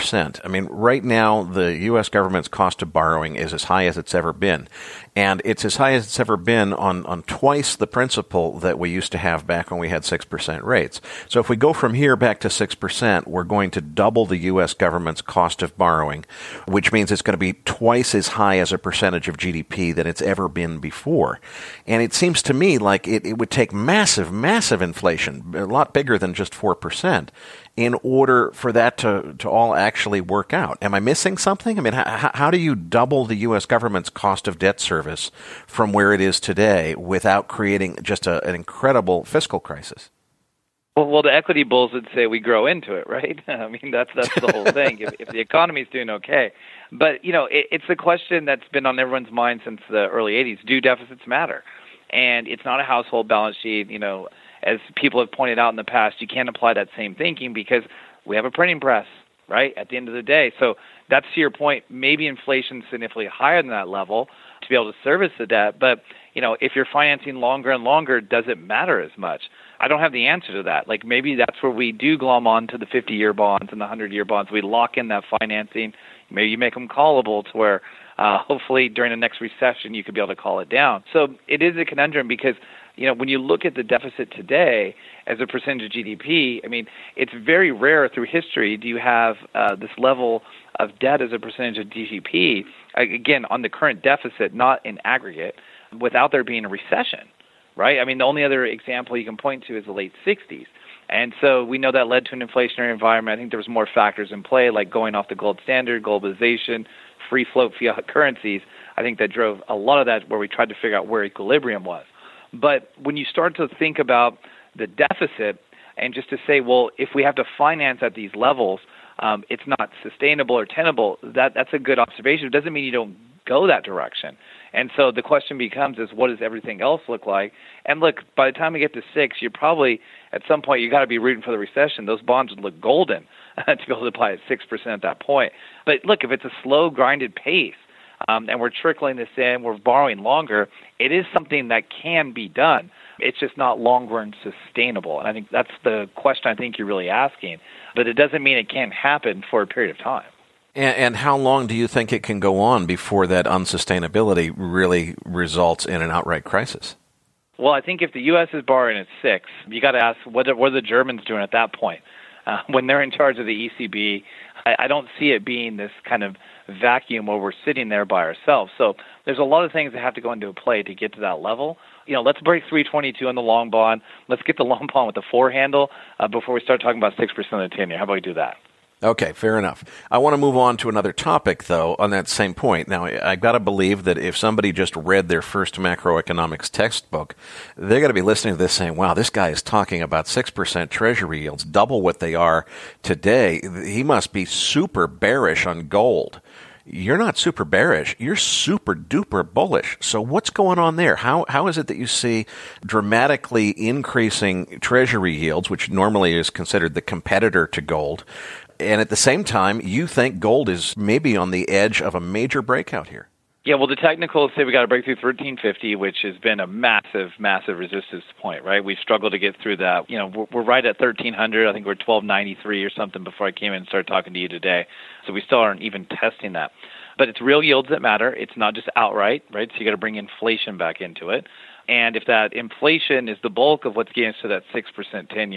6%, right now the U.S. government's cost of borrowing is as high as it's ever been. And it's as high as it's ever been on twice the principal that we used to have back when we had 6% rates. So if we go from here back to 6%, we're going to double the U.S. government's cost of borrowing, which means it's going to be twice as high as a percentage of GDP than it's ever been before. And it seems to me like it would take massive inflation, a lot bigger than just 4%, in order for that to all actually work out. Am I missing something? How do you double the U.S. government's cost of debt service from where it is today without creating just an incredible fiscal crisis? Well, the equity bulls would say we grow into it, right? That's the whole thing. If the economy's doing okay. But, it's a question that's been on everyone's mind since the early 80s. Do deficits matter? And it's not a household balance sheet. As people have pointed out in the past, you can't apply that same thinking because we have a printing press, right, at the end of the day. So that's to your point. Maybe inflation's significantly higher than that level to be able to service the debt. But, if you're financing longer and longer, does it matter as much? I don't have the answer to that. Maybe that's where we do glom on to the 50-year bonds and the 100-year bonds. We lock in that financing. Maybe you make them callable to where hopefully during the next recession you could be able to call it down. So it is a conundrum because, when you look at the deficit today as a percentage of GDP, it's very rare through history do you have this level of debt as a percentage of GDP, again, on the current deficit, not in aggregate, without there being a recession, right? The only other example you can point to is the late 60s. And so we know that led to an inflationary environment. I think there was more factors in play, like going off the gold standard, globalization, free float fiat currencies. I think that drove a lot of that where we tried to figure out where equilibrium was. But when you start to think about the deficit and just to say, well, if we have to finance at these levels, it's not sustainable or tenable, that's a good observation. It doesn't mean you don't go that direction. And so the question becomes is what does everything else look like? And look, by the time we get to 6, you're probably, at some point, you got to be rooting for the recession. Those bonds would look golden to be able to buy at 6% at that point. But look, if it's a slow, grinded pace, and we're trickling this in, we're borrowing longer, it is something that can be done. It's just not long-run sustainable. And I think that's the question I think you're really asking. But it doesn't mean it can't happen for a period of time. And how long do you think it can go on before that unsustainability really results in an outright crisis? Well, I think if the U.S. is borrowing at 6, you got to ask what are the Germans doing at that point? When they're in charge of the ECB, I don't see it being this kind of vacuum where we're sitting there by ourselves. So there's a lot of things that have to go into play to get to that level. Let's break 322 on the long bond. Let's get the long bond with the 4 handle before we start talking about 6% of the 10-year. How about we do that? Okay, fair enough. I want to move on to another topic, though, on that same point. Now, I've got to believe that if somebody just read their first macroeconomics textbook, they're going to be listening to this saying, wow, this guy is talking about 6% Treasury yields, double what they are today. He must be super bearish on gold. You're not super bearish. You're super duper bullish. So what's going on there? How is it that you see dramatically increasing Treasury yields, which normally is considered the competitor to gold, and at the same time, you think gold is maybe on the edge of a major breakout here? Yeah, well, the technicals say we got to break through 1350, which has been a massive resistance point, right? We've struggled to get through that. We're right at 1300. I think we're 1293 or something before I came in and started talking to you today. So we still aren't even testing that. But it's real yields that matter. It's not just outright, right? So you got to bring inflation back into it. And if that inflation is the bulk of what's getting us to that 6% 10-year,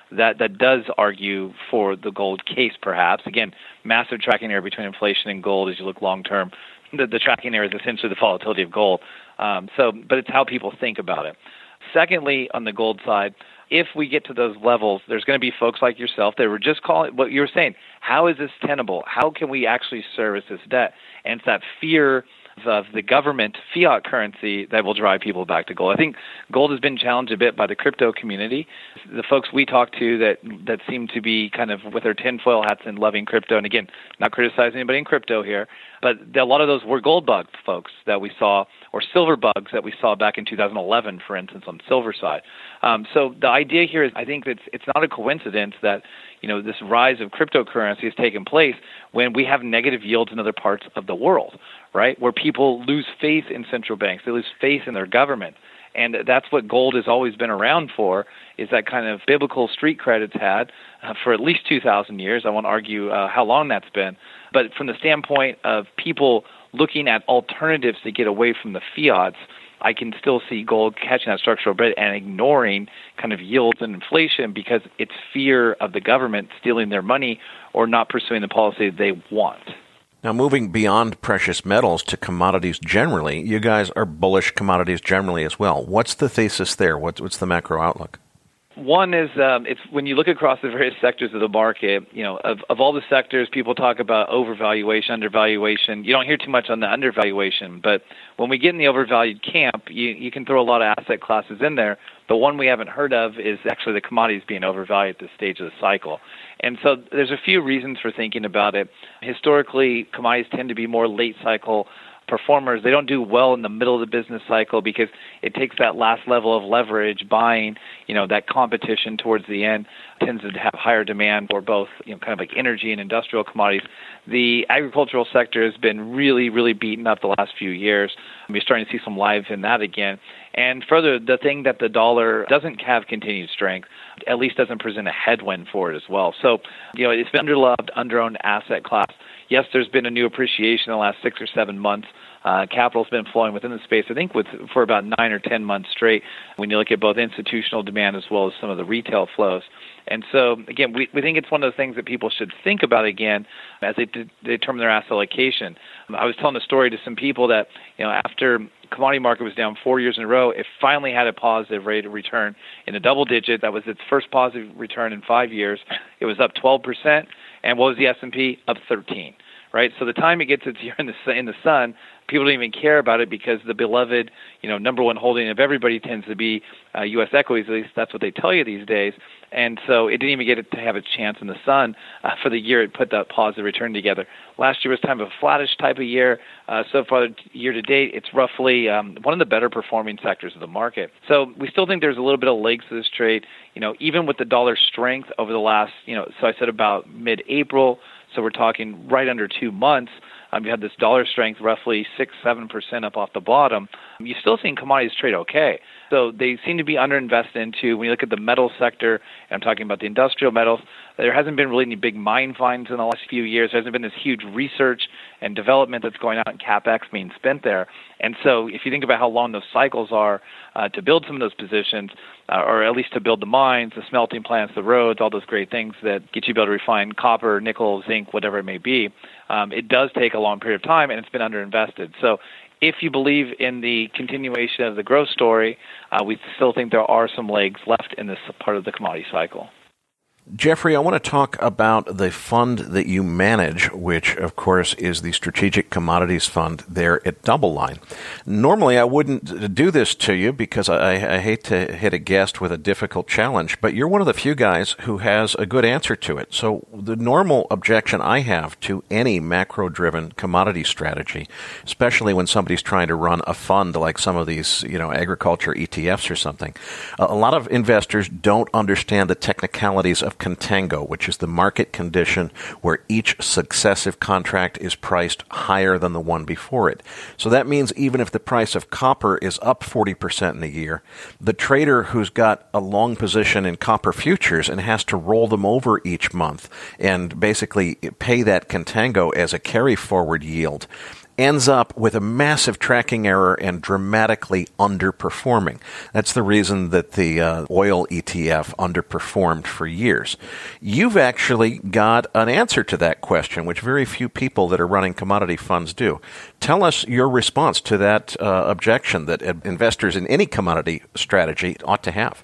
that does argue for the gold case, perhaps. Again, massive tracking error between inflation and gold as you look long-term. The tracking error is essentially the volatility of gold. But it's how people think about it. Secondly, on the gold side, if we get to those levels, there's going to be folks like yourself that were just calling what you were saying. How is this tenable? How can we actually service this debt? And it's that fear of the government fiat currency that will drive people back to gold. I think gold has been challenged a bit by the crypto community. The folks we talk to that seem to be kind of with their tinfoil hats and loving crypto, and again, not criticizing anybody in crypto here, but a lot of those were gold bug folks that we saw, or silver bugs that we saw back in 2011, for instance, on the silver side. So the idea here is, I think that it's not a coincidence that this rise of cryptocurrency has taken place when we have negative yields in other parts of the world, right? Where people lose faith in central banks, they lose faith in their government. And that's what gold has always been around for, is that kind of biblical street cred it's had for at least 2,000 years. I won't argue how long that's been. But from the standpoint of people looking at alternatives to get away from the fiats, I can still see gold catching that structural bid and ignoring kind of yields and inflation because it's fear of the government stealing their money or not pursuing the policy they want. Now, moving beyond precious metals to commodities generally, you guys are bullish commodities generally as well. What's the thesis there? What's the macro outlook? One is it's when you look across the various sectors of the market, of all the sectors, people talk about overvaluation, undervaluation. You don't hear too much on the undervaluation, but when we get in the overvalued camp, you can throw a lot of asset classes in there. But one we haven't heard of is actually the commodities being overvalued at this stage of the cycle. And so there's a few reasons for thinking about it. Historically, commodities tend to be more late cycle performers. They don't do well in the middle of the business cycle because it takes that last level of leverage, buying, that competition towards the end tends to have higher demand for both, kind of like energy and industrial commodities. The agricultural sector has been really, really beaten up the last few years. We're starting to see some life in that again. And further, the thing that the dollar doesn't have continued strength, at least doesn't present a headwind for it as well. So, it's been underloved, underowned asset class. Yes, there's been a new appreciation in the last 6 or 7 months. Capital's been flowing within the space, I think, for about 9 or 10 months straight when you look at both institutional demand as well as some of the retail flows. And so, again, we think it's one of the things that people should think about again as they determine their asset allocation. I was telling a story to some people that, after commodity market was down 4 years in a row, it finally had a positive rate of return in a double digit. That was its first positive return in 5 years. It was up 12%. And what was the S&P? Up 13%. Right? So the time it gets its year in the sun, people don't even care about it because the beloved, number one holding of everybody tends to be U.S. equities. At least that's what they tell you these days. And so it didn't even get it to have its chance in the sun for the year it put that positive return together. Last year was kind of a flattish type of year. So far, year to date, it's roughly one of the better performing sectors of the market. So we still think there's a little bit of legs to this trade. Even with the dollar strength over the last, so I said about mid-April. So we're talking right under 2 months. You had this dollar strength roughly 6-7% up off the bottom. You're still seeing commodities trade okay. So they seem to be underinvested into. When you look at the metal sector, and I'm talking about the industrial metals, there hasn't been really any big mine finds in the last few years. There hasn't been this huge research and development that's going on, and CapEx being spent there. And so if you think about how long those cycles are to build some of those positions, or at least to build the mines, the smelting plants, the roads, all those great things that get you able to refine copper, nickel, zinc, whatever it may be, it does take a long period of time, and it's been underinvested. So if you believe in the continuation of the growth story, we still think there are some legs left in this part of the commodity cycle. Jeffrey, I want to talk about the fund that you manage, which, of course, is the Strategic Commodities Fund there at DoubleLine. Normally, I wouldn't do this to you because I hate to hit a guest with a difficult challenge, but you're one of the few guys who has a good answer to it. So the normal objection I have to any macro-driven commodity strategy, especially when somebody's trying to run a fund like some of these, agriculture ETFs or something, a lot of investors don't understand the technicalities of contango, which is the market condition where each successive contract is priced higher than the one before it. So that means even if the price of copper is up 40% in a year, the trader who's got a long position in copper futures and has to roll them over each month and basically pay that contango as a carry forward yield ends up with a massive tracking error and dramatically underperforming. That's the reason that the oil ETF underperformed for years. You've actually got an answer to that question, which very few people that are running commodity funds do. Tell us your response to that objection that investors in any commodity strategy ought to have.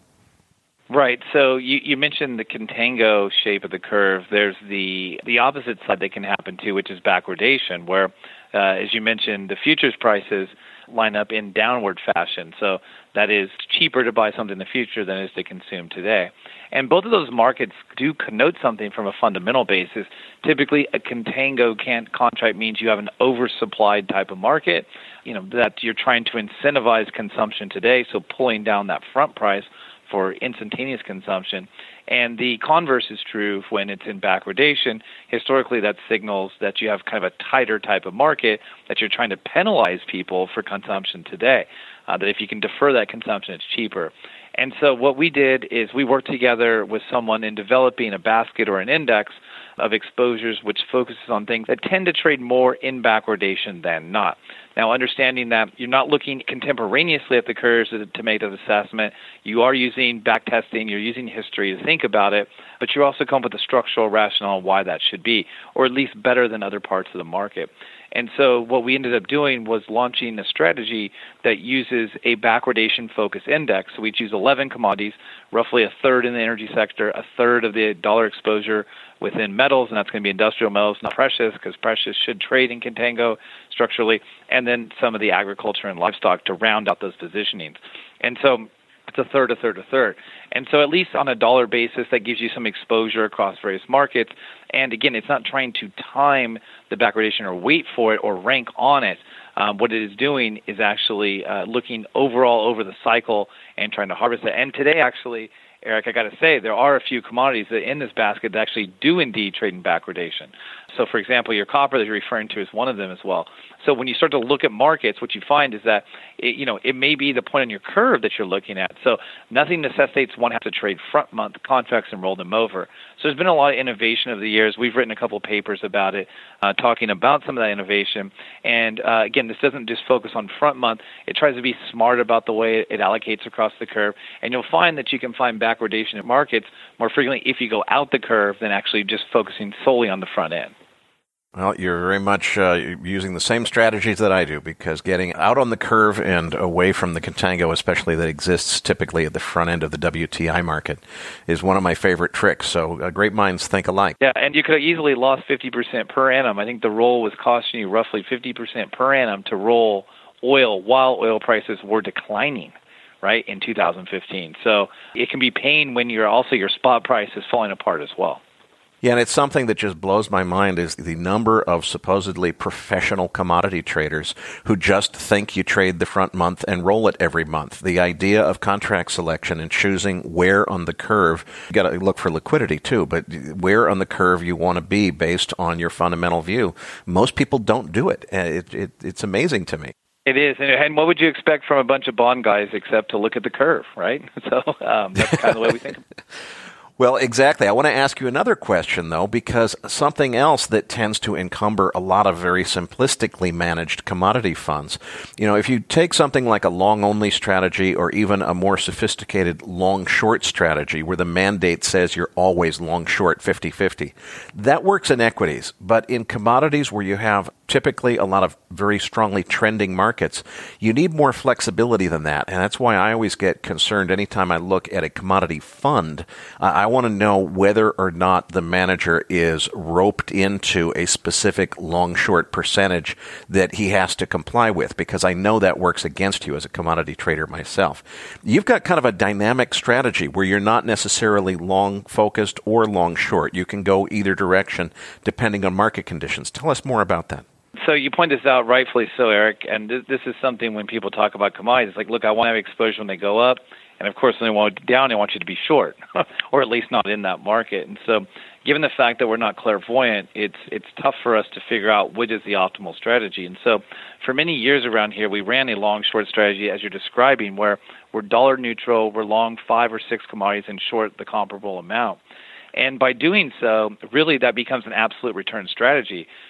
Right. So you mentioned the contango shape of the curve. There's the opposite side that can happen too, which is backwardation, where, as you mentioned, the futures prices line up in downward fashion. So that is cheaper to buy something in the future than it is to consume today. And both of those markets do connote something from a fundamental basis. Typically, a contango contract means you have an oversupplied type of market, that you're trying to incentivize consumption today, so pulling down that front price for instantaneous consumption. And the converse is true when it's in backwardation. Historically, that signals that you have kind of a tighter type of market, that you're trying to penalize people for consumption today, that if you can defer that consumption, it's cheaper. And so what we did is we worked together with someone in developing a basket or an index of exposures which focuses on things that tend to trade more in backwardation than not. Now, understanding that you're not looking contemporaneously at the curves to make that assessment, you are using backtesting, you're using history to think about it, but you're also come up with a structural rationale why that should be, or at least better than other parts of the market. And so what we ended up doing was launching a strategy that uses a backwardation-focused index. So we choose 11 commodities, roughly a third in the energy sector, a third of the dollar exposure within metals, and that's going to be industrial metals, not precious, because precious should trade in contango structurally, and then some of the agriculture and livestock to round out those positionings. And so it's a third, a third, a third. And so at least on a dollar basis, that gives you some exposure across various markets. And again, it's not trying to time the backwardation or wait for it or rank on it. What it is doing is actually looking overall over the cycle and trying to harvest it. And today, actually, Eric, I got to say, there are a few commodities that in this basket that actually do indeed trade in backwardation. So, for example, your copper that you're referring to is one of them as well. So when you start to look at markets, what you find is that it may be the point on your curve that you're looking at. So nothing necessitates one have to trade front-month contracts and roll them over. So there's been a lot of innovation over the years. We've written a couple of papers about it, talking about some of that innovation. And again, this doesn't just focus on front month. It tries to be smart about the way it allocates across the curve. And you'll find that you can find backwardation in markets more frequently if you go out the curve than actually just focusing solely on the front end. Well, you're very much using the same strategies that I do, because getting out on the curve and away from the contango, especially that exists typically at the front end of the WTI market, is one of my favorite tricks. So great minds think alike. Yeah, and you could have easily lost 50% per annum. I think the roll was costing you roughly 50% per annum to roll oil while oil prices were declining, right, in 2015. So it can be pain when your spot price is falling apart as well. Yeah, and it's something that just blows my mind is the number of supposedly professional commodity traders who just think you trade the front month and roll it every month. The idea of contract selection and choosing where on the curve, you got to look for liquidity too, but where on the curve you want to be based on your fundamental view. Most people don't do it. It's amazing to me. It is, and what would you expect from a bunch of bond guys except to look at the curve, right? So that's kind of the way we think of it. Well, exactly. I want to ask you another question, though, because something else that tends to encumber a lot of very simplistically managed commodity funds, if you take something like a long-only strategy or even a more sophisticated long-short strategy where the mandate says you're always long-short 50-50, that works in equities. But in commodities where you have typically a lot of very strongly trending markets, you need more flexibility than that. And that's why I always get concerned anytime I look at a commodity fund. I want to know whether or not the manager is roped into a specific long-short percentage that he has to comply with, because I know that works against you as a commodity trader myself. You've got kind of a dynamic strategy where you're not necessarily long-focused or long-short. You can go either direction depending on market conditions. Tell us more about that. So you point this out rightfully so, Eric, and this is something when people talk about commodities, it's like, look, I want to have exposure when they go up, and of course when they want down, I want you to be short, or at least not in that market. And so given the fact that we're not clairvoyant, it's tough for us to figure out which is the optimal strategy. And so for many years around here, we ran a long-short strategy, as you're describing, where we're dollar neutral, we're long 5 or 6 commodities and short the comparable amount. And by doing so, really that becomes an absolute return strategy,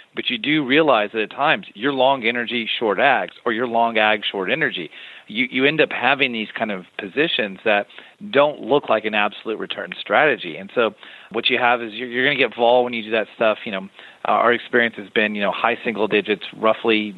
But you do realize that at times you're long energy, short ags, or you're long ag, short energy. You end up having these kind of positions that don't look like an absolute return strategy. And so what you have is you're going to get vol when you do that stuff. Our experience has been, high single digits, roughly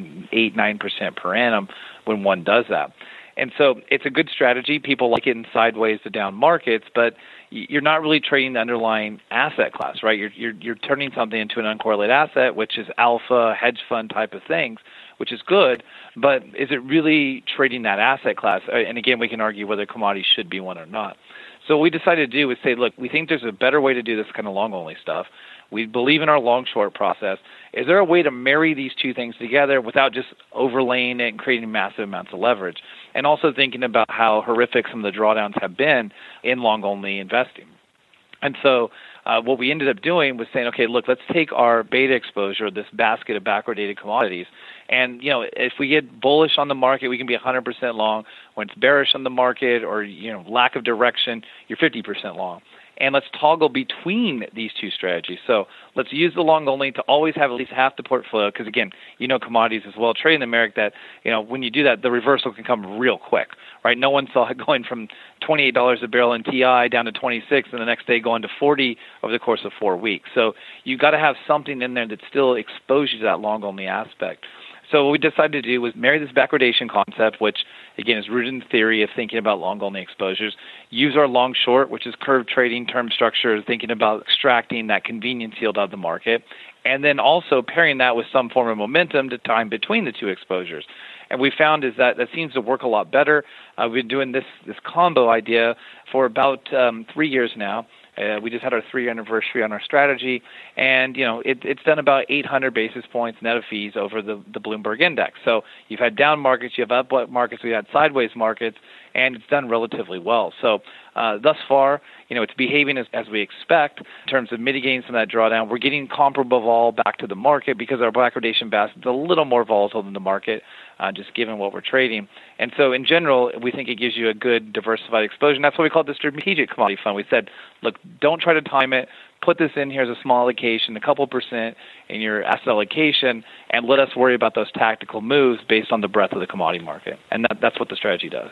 8-9% per annum when one does that. And so it's a good strategy. People like it in sideways to down markets, but you're not really trading the underlying asset class, right? You're turning something into an uncorrelated asset, which is alpha, hedge fund type of things, which is good, but is it really trading that asset class? And again, we can argue whether commodities should be one or not. So what we decided to do was say, look, we think there's a better way to do this kind of long-only stuff. We believe in our long-short process. Is there a way to marry these two things together without just overlaying it and creating massive amounts of leverage? And also thinking about how horrific some of the drawdowns have been in long-only investing. And so what we ended up doing was saying, okay, look, let's take our beta exposure, this basket of backwardated commodities, and if we get bullish on the market, we can be 100% long. When it's bearish on the market or lack of direction, you're 50% long. And let's toggle between these two strategies. So let's use the long only to always have at least half the portfolio, because again, commodities as well. Trading the America, that when you do that, the reversal can come real quick, right? No one saw it going from $28 a barrel in TI down to 26, and the next day going to 40 over the course of 4 weeks. So you got to have something in there that still exposes you to that long only aspect. So what we decided to do was marry this backwardation concept, which, again, is rooted in the theory of thinking about long-only exposures, use our long-short, which is curve trading term structure, thinking about extracting that convenience yield out of the market, and then also pairing that with some form of momentum to time between the two exposures. And we found is that seems to work a lot better. We've been doing this combo idea for about 3 years now. We just had our 3-year anniversary on our strategy, and it's done about 800 basis points net of fees over the Bloomberg index. So you've had down markets, you have up markets, we've had sideways markets, and it's done relatively well. So thus far, it's behaving as we expect in terms of mitigating some of that drawdown. We're getting comparable vol back to the market because our backwardation basket is a little more volatile than the market, just given what we're trading. And so in general, we think it gives you a good diversified exposure. And that's why we call it the strategic commodity fund. We said, look, don't try to time it. Put this in here as a small allocation, a couple percent in your asset allocation, and let us worry about those tactical moves based on the breadth of the commodity market. And that's what the strategy does.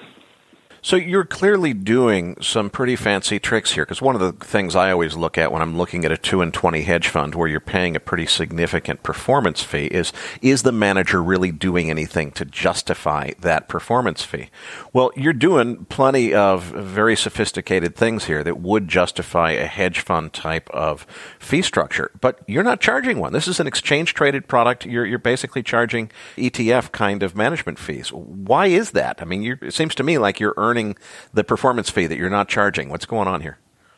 So you're clearly doing some pretty fancy tricks here, because one of the things I always look at when I'm looking at a 2 and 20 hedge fund where you're paying a pretty significant performance fee is the manager really doing anything to justify that performance fee? Well, you're doing plenty of very sophisticated things here that would justify a hedge fund type of fee structure, but you're not charging one. This is an exchange-traded product. You're basically charging ETF kind of management fees. Why is that? I mean, it seems to me like you're earning the performance fee that you're not charging. What's going on here?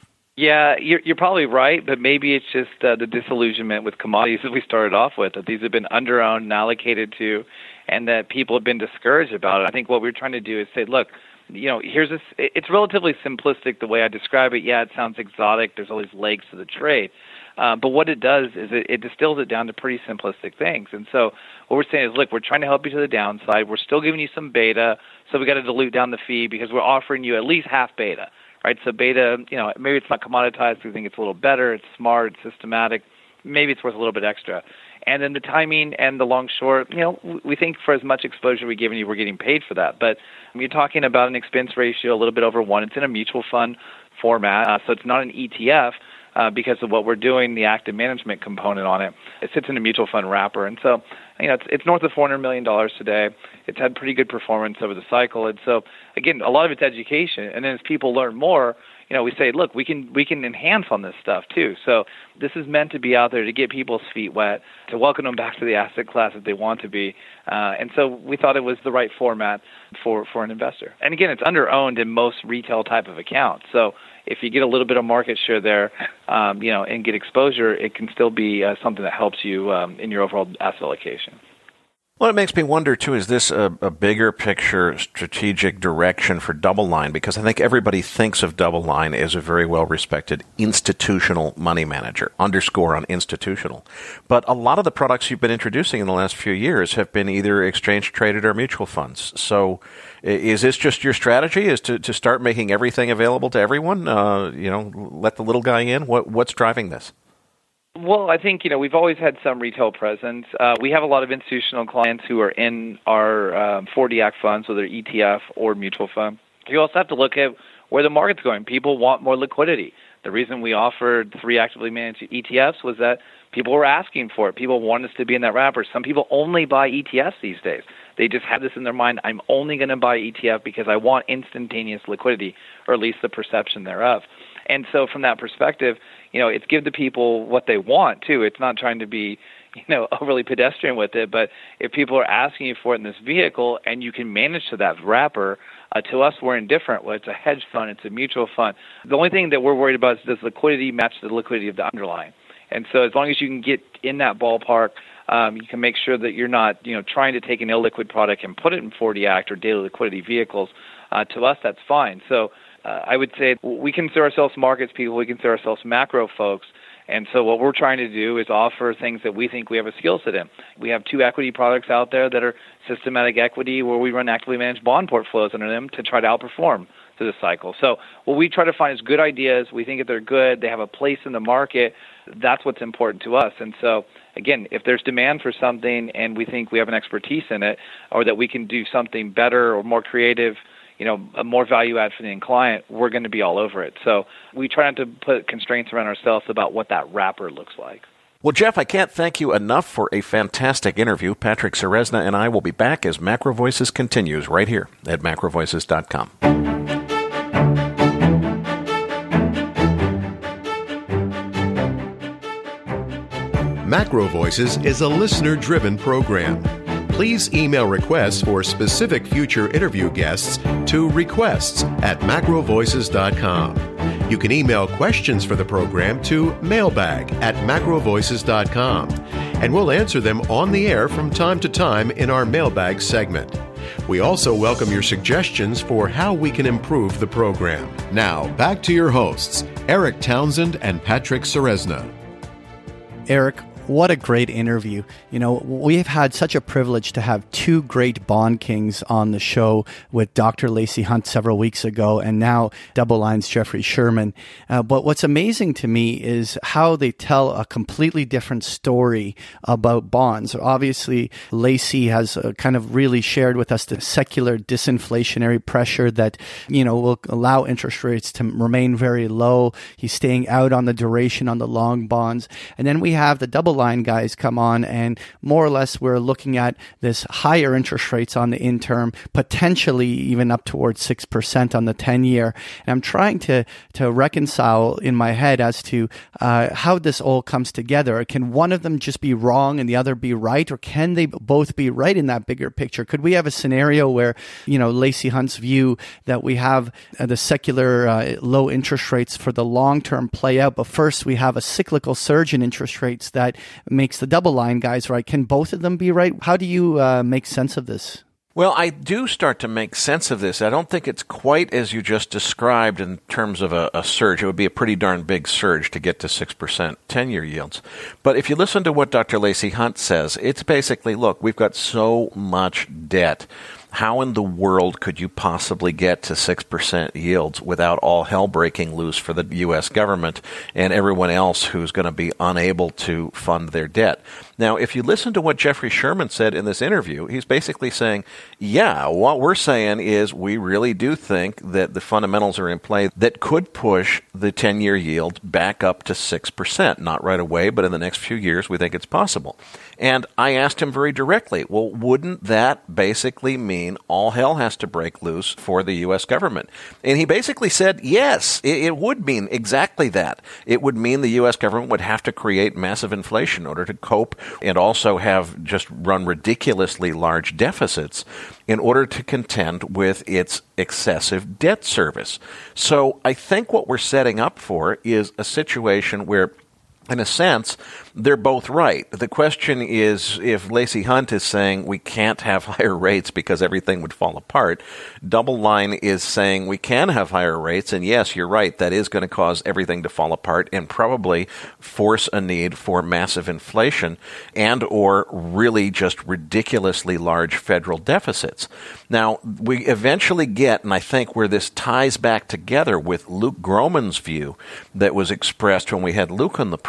Yeah, you're probably right, but maybe it's just the disillusionment with commodities that we started off with, that these have been under-owned and allocated to, and that people have been discouraged about it. I think what we're trying to do is say, look, here's this. It's relatively simplistic the way I describe it. Yeah, it sounds exotic. There's all these legs to the trade. But what it does is it distills it down to pretty simplistic things. And so what we're saying is, look, we're trying to help you to the downside. We're still giving you some beta, so we got to dilute down the fee because we're offering you at least half beta, right? So beta, maybe it's not commoditized. We think it's a little better. It's smart. It's systematic. Maybe it's worth a little bit extra. And then the timing and the long short, we think for as much exposure we're giving you, we're getting paid for that. But you're talking about an expense ratio a little bit over 1. It's in a mutual fund format, so it's not an ETF. Because of what we're doing, the active management component on it. It sits in a mutual fund wrapper. And so, it's north of $400 million today. It's had pretty good performance over the cycle. And so, again, a lot of it's education. And then as people learn more, we say, look, we can enhance on this stuff too. So this is meant to be out there to get people's feet wet, to welcome them back to the asset class that they want to be. And so we thought it was the right format for an investor. And again, it's under-owned in most retail type of accounts. So if you get a little bit of market share there, and get exposure, it can still be something that helps you in your overall asset allocation. Well, it makes me wonder, too, is this a bigger picture strategic direction for DoubleLine? Because I think everybody thinks of DoubleLine as a very well-respected institutional money manager, underscore on institutional. But a lot of the products you've been introducing in the last few years have been either exchange-traded or mutual funds. So is this just your strategy, is to start making everything available to everyone? Let the little guy in? What's driving this? Well, I think, we've always had some retail presence. We have a lot of institutional clients who are in our 40 Act funds, whether ETF or mutual fund. You also have to look at where the market's going. People want more liquidity. The reason we offered 3 actively managed ETFs was that people were asking for it. People want us to be in that wrapper. Some people only buy ETFs these days. They just have this in their mind, I'm only going to buy ETF because I want instantaneous liquidity, or at least the perception thereof. And so from that perspective, it's give the people what they want, too. It's not trying to be, overly pedestrian with it, but if people are asking you for it in this vehicle and you can manage to that wrapper, to us, we're indifferent. Well, it's a hedge fund, it's a mutual fund. The only thing that we're worried about is does liquidity match the liquidity of the underlying? And so as long as you can get in that ballpark, you can make sure that you're not, trying to take an illiquid product and put it in 40 Act or daily liquidity vehicles. To us, that's fine. So I would say we consider ourselves markets people. We consider ourselves macro folks. And so what we're trying to do is offer things that we think we have a skill set in. We have 2 equity products out there that are systematic equity where we run actively managed bond portfolios under them to try to outperform through the cycle. So what we try to find is good ideas. We think if they're good, they have a place in the market. That's what's important to us. And so, again, if there's demand for something and we think we have an expertise in it or that we can do something better or more creative, a more value add for the end client, we're going to be all over it. So we try not to put constraints around ourselves about what that wrapper looks like. Well, Jeff, I can't thank you enough for a fantastic interview. Patrick Ceresna and I will be back as Macro Voices continues right here at macrovoices.com. Macro Voices is a listener-driven program. Please email requests for specific future interview guests to requests@macrovoices.com. You can email questions for the program to mailbag@macrovoices.com, and we'll answer them on the air from time to time in our mailbag segment. We also welcome your suggestions for how we can improve the program. Now, back to your hosts, Eric Townsend and Patrick Ceresna. Eric, what a great interview. We've had such a privilege to have 2 great bond kings on the show with Dr. Lacey Hunt several weeks ago and now Double Line's Jeffrey Sherman. But what's amazing to me is how they tell a completely different story about bonds. Obviously, Lacey has kind of really shared with us the secular disinflationary pressure that, will allow interest rates to remain very low. He's staying out on the duration on the long bonds. And then we have the Double Line guys come on, and more or less we're looking at this higher interest rates on the interim, potentially even up towards 6% on the 10-year. And I'm trying to reconcile in my head as to how this all comes together. Can one of them just be wrong and the other be right, or can they both be right in that bigger picture? Could we have a scenario where, Lacey Hunt's view that we have the secular low interest rates for the long term play out, but first we have a cyclical surge in interest rates that makes the Double Line guys right? Can both of them be right? How do you make sense of this? Well, I do start to make sense of this. I don't think it's quite as you just described in terms of a surge. It would be a pretty darn big surge to get to 6% 10-year yields. But if you listen to what Dr. Lacey Hunt says, it's basically, look, we've got so much debt. How in the world could you possibly get to 6% yields without all hell breaking loose for the U.S. government and everyone else who's going to be unable to fund their debt? Now, if you listen to what Jeffrey Sherman said in this interview, he's basically saying, yeah, what we're saying is we really do think that the fundamentals are in play that could push the 10-year yield back up to 6%. Not right away, but in the next few years, we think it's possible. And I asked him very directly, well, wouldn't that basically mean all hell has to break loose for the U.S. government? And he basically said, yes, it would mean exactly that. It would mean the U.S. government would have to create massive inflation in order to cope and also have just run ridiculously large deficits in order to contend with its excessive debt service. So I think what we're setting up for is a situation where, in a sense, they're both right. The question is, if Lacey Hunt is saying we can't have higher rates because everything would fall apart, Double Line is saying we can have higher rates, and yes, you're right, that is going to cause everything to fall apart and probably force a need for massive inflation and or really just ridiculously large federal deficits. Now, we eventually get, and I think where this ties back together with Luke Groman's view that was expressed when we had Luke on the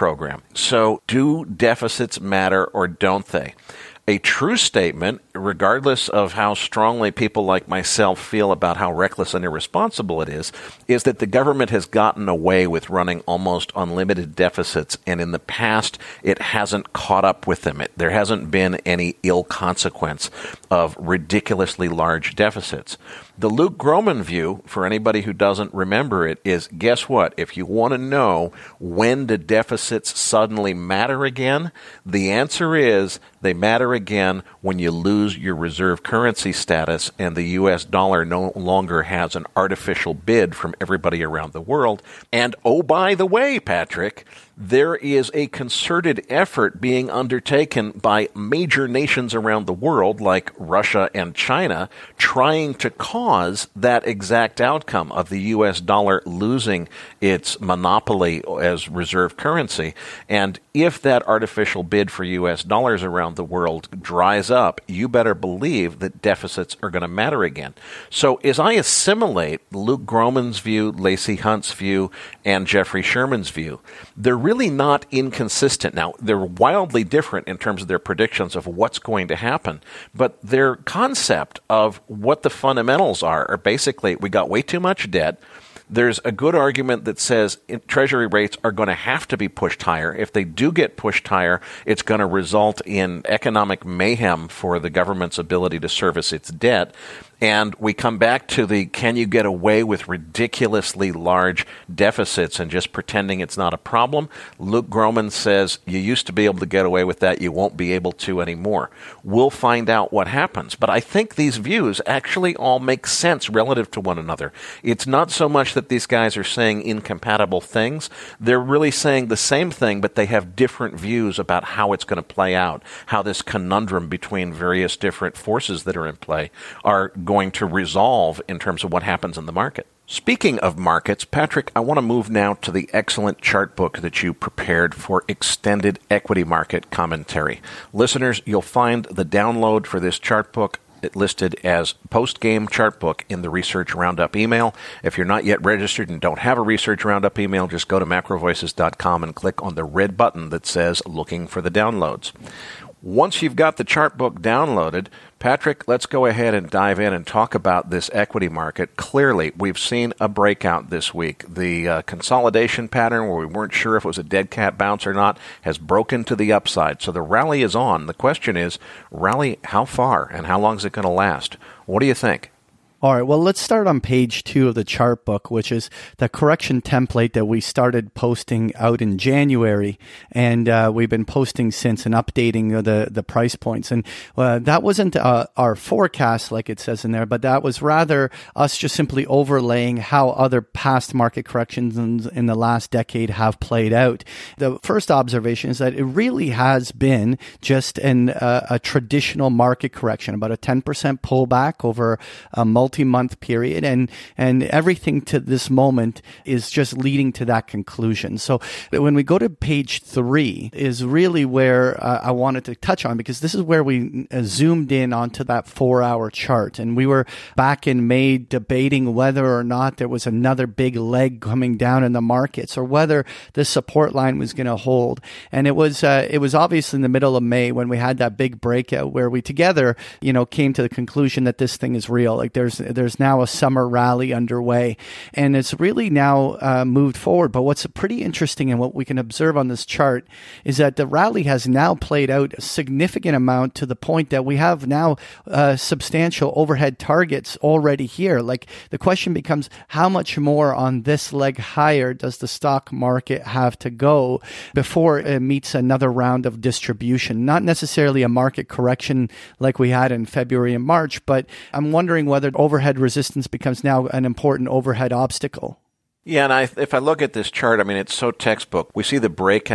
program. So do deficits matter or don't they? A true statement, regardless of how strongly people like myself feel about how reckless and irresponsible it is that the government has gotten away with running almost unlimited deficits, and in the past it hasn't caught up with them. There hasn't been any ill consequence of ridiculously large deficits. The Luke Gromen view, for anybody who doesn't remember it, is guess what? If you want to know when do deficits suddenly matter again, the answer is they matter again when you lose your reserve currency status and the U.S. dollar no longer has an artificial bid from everybody around the world. And oh, by the way, Patrick, there is a concerted effort being undertaken by major nations around the world, like Russia and China, trying to cause that exact outcome of the U.S. dollar losing its monopoly as reserve currency. And if that artificial bid for U.S. dollars around the world dries up, you better believe that deficits are going to matter again. So as I assimilate Luke Gromen's view, Lacey Hunt's view, and Jeffrey Sherman's view, they're really not inconsistent. Now, they're wildly different in terms of their predictions of what's going to happen, but their concept of what the fundamentals are basically, we got way too much debt. There's a good argument that says Treasury rates are going to have to be pushed higher. If they do get pushed higher, it's going to result in economic mayhem for the government's ability to service its debt. And we come back to the can you get away with ridiculously large deficits and just pretending it's not a problem? Luke Gromen says you used to be able to get away with that. You won't be able to anymore. We'll find out what happens. But I think these views actually all make sense relative to one another. It's not so much that these guys are saying incompatible things. They're really saying the same thing, but they have different views about how it's going to play out, how this conundrum between various different forces that are in play are going to resolve in terms of what happens in the market. Speaking of markets, Patrick, I want to move now to the excellent chart book that you prepared for extended equity market commentary. Listeners, you'll find the download for this chart book listed as post-game chart book in the Research Roundup email. If you're not yet registered and don't have a Research Roundup email, just go to macrovoices.com and click on the red button that says looking for the downloads. Once you've got the chart book downloaded, Patrick, let's go ahead and dive in and talk about this equity market. Clearly, we've seen a breakout this week. The consolidation pattern, where we weren't sure if it was a dead cat bounce or not, has broken to the upside. So the rally is on. The question is, rally how far and how long is it going to last? What do you think? All right, well, let's start on page 2 of the chart book, which is the correction template that we started posting out in January, and we've been posting since and updating the price points. And that wasn't our forecast, like it says in there, but that was rather us just simply overlaying how other past market corrections in the last decade have played out. The first observation is that it really has been just a traditional market correction, about a 10% pullback over a multi-month period, and everything to this moment is just leading to that conclusion. So when we go to page 3 is really where I wanted to touch on, because this is where we zoomed in onto that 4-hour chart, and we were back in May debating whether or not there was another big leg coming down in the markets, or whether the support line was going to hold. And it was obviously in the middle of May when we had that big breakout where we together came to the conclusion that this thing is real. Like there's now a summer rally underway, and it's really now moved forward. But what's pretty interesting and what we can observe on this chart is that the rally has now played out a significant amount to the point that we have now substantial overhead targets already here. Like the question becomes, how much more on this leg higher does the stock market have to go before it meets another round of distribution? Not necessarily a market correction like we had in February and March, but I'm wondering whether overhead resistance becomes now an important overhead obstacle. Yeah, and if I look at this chart, I mean, it's so textbook. We see the breakout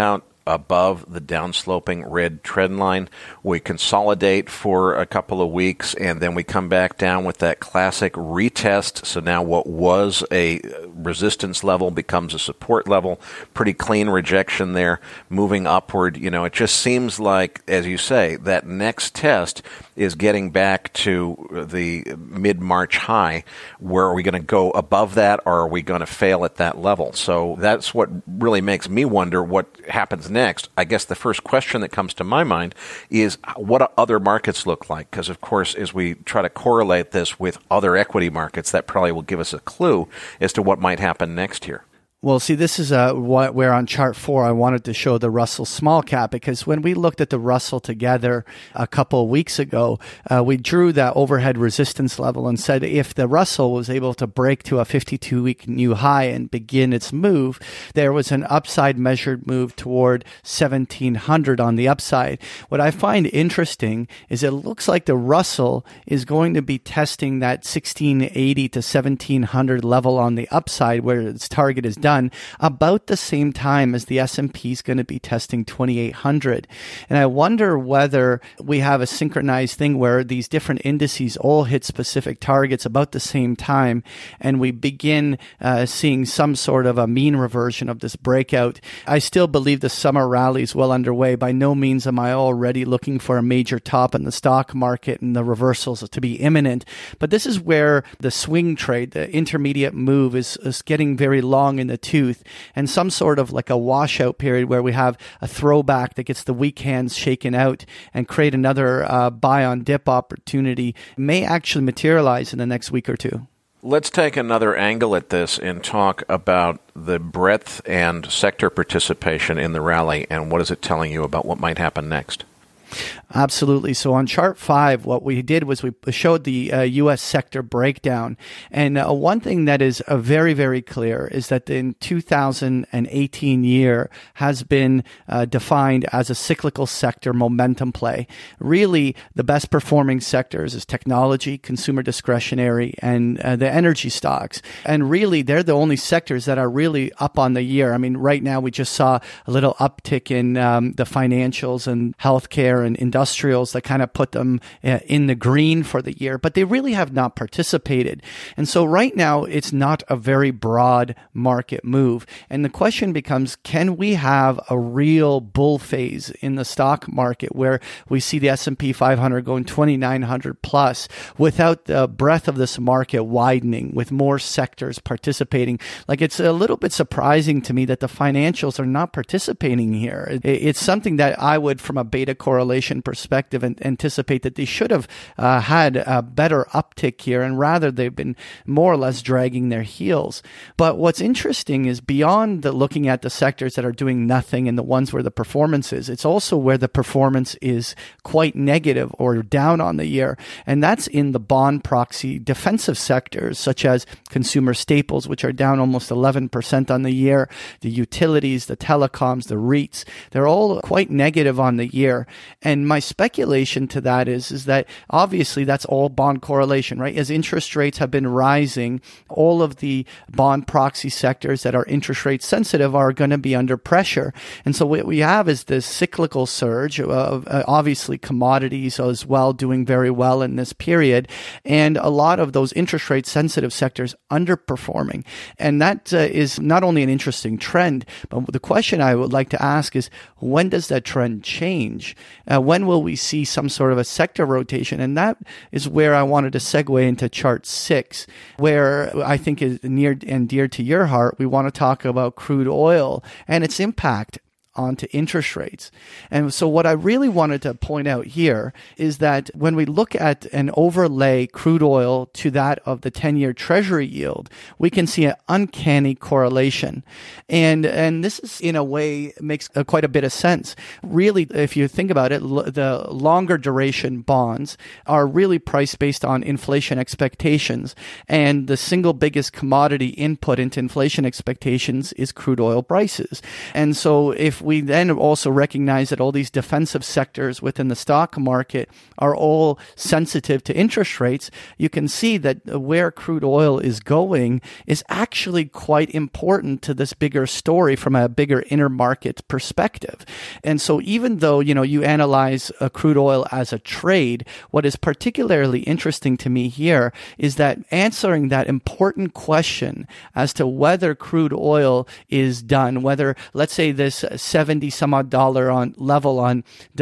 above the downsloping red trend line. We consolidate for a couple of weeks, and then we come back down with that classic retest. So now what was a resistance level becomes a support level. Pretty clean rejection there, moving upward. It just seems like, as you say, that next test is getting back to the mid-March high. Where are we going to go above that, or are we going to fail at that level? So that's what really makes me wonder what happens next. I guess the first question that comes to my mind is, what do other markets look like? Because, of course, as we try to correlate this with other equity markets, that probably will give us a clue as to what might happen next here. Well, see, this is where on chart 4 I wanted to show the Russell small cap, because when we looked at the Russell together a couple of weeks ago, we drew that overhead resistance level and said if the Russell was able to break to a 52-week new high and begin its move, there was an upside measured move toward 1,700 on the upside. What I find interesting is it looks like the Russell is going to be testing that 1,680 to 1,700 level on the upside, where its target is done about the same time as the S&P is going to be testing 2,800. And I wonder whether we have a synchronized thing where these different indices all hit specific targets about the same time, and we begin seeing some sort of a mean reversion of this breakout. I still believe the summer rally is well underway. By no means am I already looking for a major top in the stock market and the reversals to be imminent. But this is where the swing trade, the intermediate move, is getting very long in the tooth, and some sort of like a washout period where we have a throwback that gets the weak hands shaken out and create another buy on dip opportunity may actually materialize in the next week or two. Let's take another angle at this and talk about the breadth and sector participation in the rally, and what is it telling you about what might happen next? Absolutely. So on chart 5, what we did was we showed the U.S. sector breakdown. And one thing that is very, very clear is that the 2018 year has been defined as a cyclical sector momentum play. Really, the best performing sectors is technology, consumer discretionary, and the energy stocks. And really, they're the only sectors that are really up on the year. I mean, right now, we just saw a little uptick in the financials and healthcare and industrials that kind of put them in the green for the year, but they really have not participated. And so right now, it's not a very broad market move. And the question becomes, can we have a real bull phase in the stock market where we see the S&P 500 going 2,900 plus without the breadth of this market widening, with more sectors participating? Like, it's a little bit surprising to me that the financials are not participating here. It's something that I would, from a beta correlation perspective, and anticipate that they should have had a better uptick here, and rather they've been more or less dragging their heels. But what's interesting is beyond looking at the sectors that are doing nothing and the ones where the performance is, it's also where the performance is quite negative or down on the year. And that's in the bond proxy defensive sectors, such as consumer staples, which are down almost 11% on the year, the utilities, the telecoms, the REITs. They're all quite negative on the year. And my speculation to that is that obviously that's all bond correlation, right? As interest rates have been rising, all of the bond proxy sectors that are interest rate sensitive are going to be under pressure. And so what we have is this cyclical surge of obviously commodities as well doing very well in this period, and a lot of those interest rate sensitive sectors underperforming. And that is not only an interesting trend, but the question I would like to ask is, when does that trend change? When will we see some sort of a sector rotation? And that is where I wanted to segue into chart 6, where I think is near and dear to your heart. We want to talk about crude oil and its impact onto interest rates. And so what I really wanted to point out here is that when we look at and overlay crude oil to that of the 10-year Treasury yield, we can see an uncanny correlation. And this is, in a way, makes quite a bit of sense. Really, if you think about it, the longer duration bonds are really priced based on inflation expectations. And the single biggest commodity input into inflation expectations is crude oil prices. And so if we then also recognize that all these defensive sectors within the stock market are all sensitive to interest rates, you can see that where crude oil is going is actually quite important to this bigger story from a bigger intermarket perspective. And so even though, you analyze crude oil as a trade, what is particularly interesting to me here is that answering that important question as to whether crude oil is done, whether, let's say, this 70 some odd dollar on level on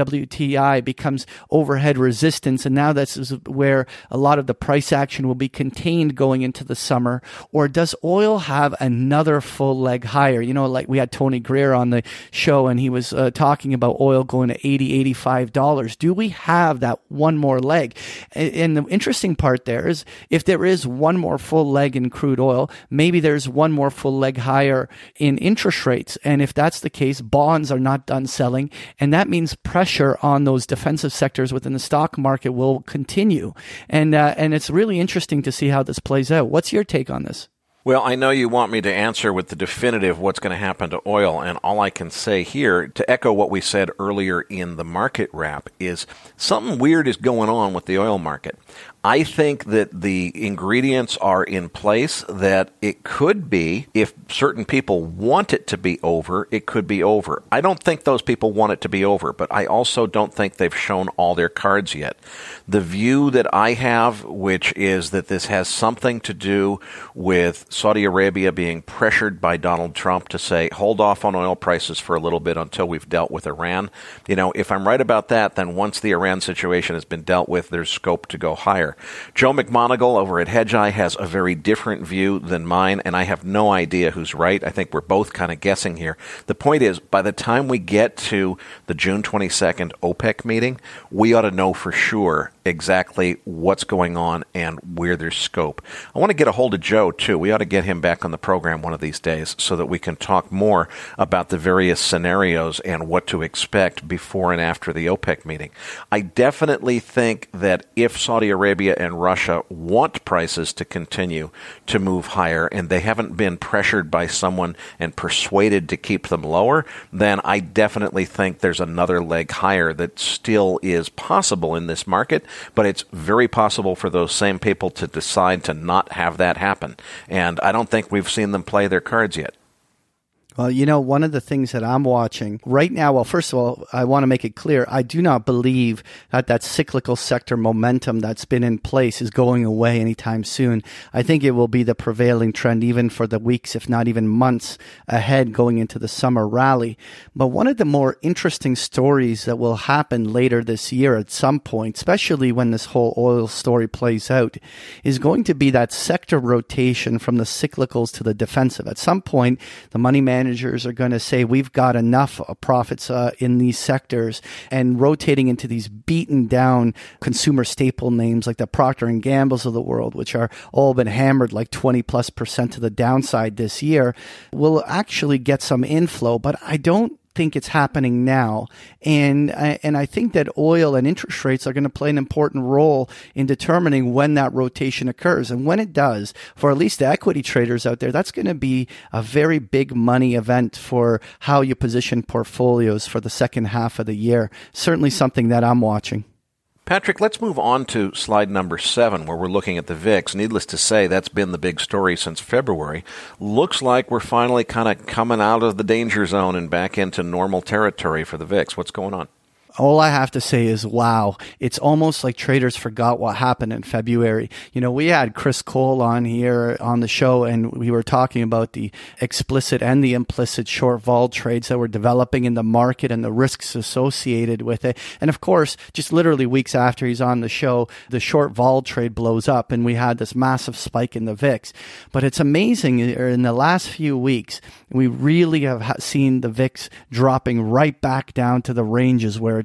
WTI becomes overhead resistance, and now this is where a lot of the price action will be contained going into the summer, or does oil have another full leg higher? Like we had Tony Greer on the show, and he was talking about oil going to $80, $85. Do we have that one more leg? And the interesting part there is, if there is one more full leg in crude oil, maybe there's one more full leg higher in interest rates. And if that's the case, bonds are not done selling, and that means pressure on those defensive sectors within the stock market will continue. And it's really interesting to see how this plays out. What's your take on this? Well, I know you want me to answer with the definitive what's going to happen to oil, and all I can say here, to echo what we said earlier in the market wrap, is something weird is going on with the oil market. I think that the ingredients are in place that it could be, if certain people want it to be over, it could be over. I don't think those people want it to be over, but I also don't think they've shown all their cards yet. The view that I have, which is that this has something to do with Saudi Arabia being pressured by Donald Trump to say, hold off on oil prices for a little bit until we've dealt with Iran. If I'm right about that, then once the Iran situation has been dealt with, there's scope to go higher. Joe McMoneagle over at Hedgeye has a very different view than mine, and I have no idea who's right. I think we're both kind of guessing here. The point is, by the time we get to the June 22nd OPEC meeting, we ought to know for sure exactly what's going on and where there's scope. I want to get a hold of Joe, too. We ought to get him back on the program one of these days so that we can talk more about the various scenarios and what to expect before and after the OPEC meeting. I definitely think that if Saudi Arabia and Russia want prices to continue to move higher and they haven't been pressured by someone and persuaded to keep them lower, then I definitely think there's another leg higher that still is possible in this market. But it's very possible for those same people to decide to not have that happen. And I don't think we've seen them play their cards yet. Well, one of the things that I'm watching right now, well, first of all, I want to make it clear, I do not believe that cyclical sector momentum that's been in place is going away anytime soon. I think it will be the prevailing trend even for the weeks, if not even months ahead going into the summer rally. But one of the more interesting stories that will happen later this year at some point, especially when this whole oil story plays out, is going to be that sector rotation from the cyclicals to the defensive. At some point, the money managers are going to say, we've got enough profits in these sectors, and rotating into these beaten down consumer staple names like the Procter & Gamble's of the world, which are all been hammered like 20+% to the downside this year, will actually get some inflow. But I don't think it's happening now. And I think that oil and interest rates are going to play an important role in determining when that rotation occurs. And when it does, for at least the equity traders out there, that's going to be a very big money event for how you position portfolios for the second half of the year. Certainly something that I'm watching. Patrick, let's move on to slide number 7, where we're looking at the VIX. Needless to say, that's been the big story since February. Looks like we're finally kind of coming out of the danger zone and back into normal territory for the VIX. What's going on? All I have to say is, wow, it's almost like traders forgot what happened in February. We had Chris Cole on here on the show, and we were talking about the explicit and the implicit short vol trades that were developing in the market and the risks associated with it. And of course, just literally weeks after he's on the show, the short vol trade blows up and we had this massive spike in the VIX. But it's amazing, in the last few weeks, we really have seen the VIX dropping right back down to the ranges where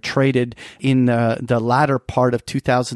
traded in the latter part of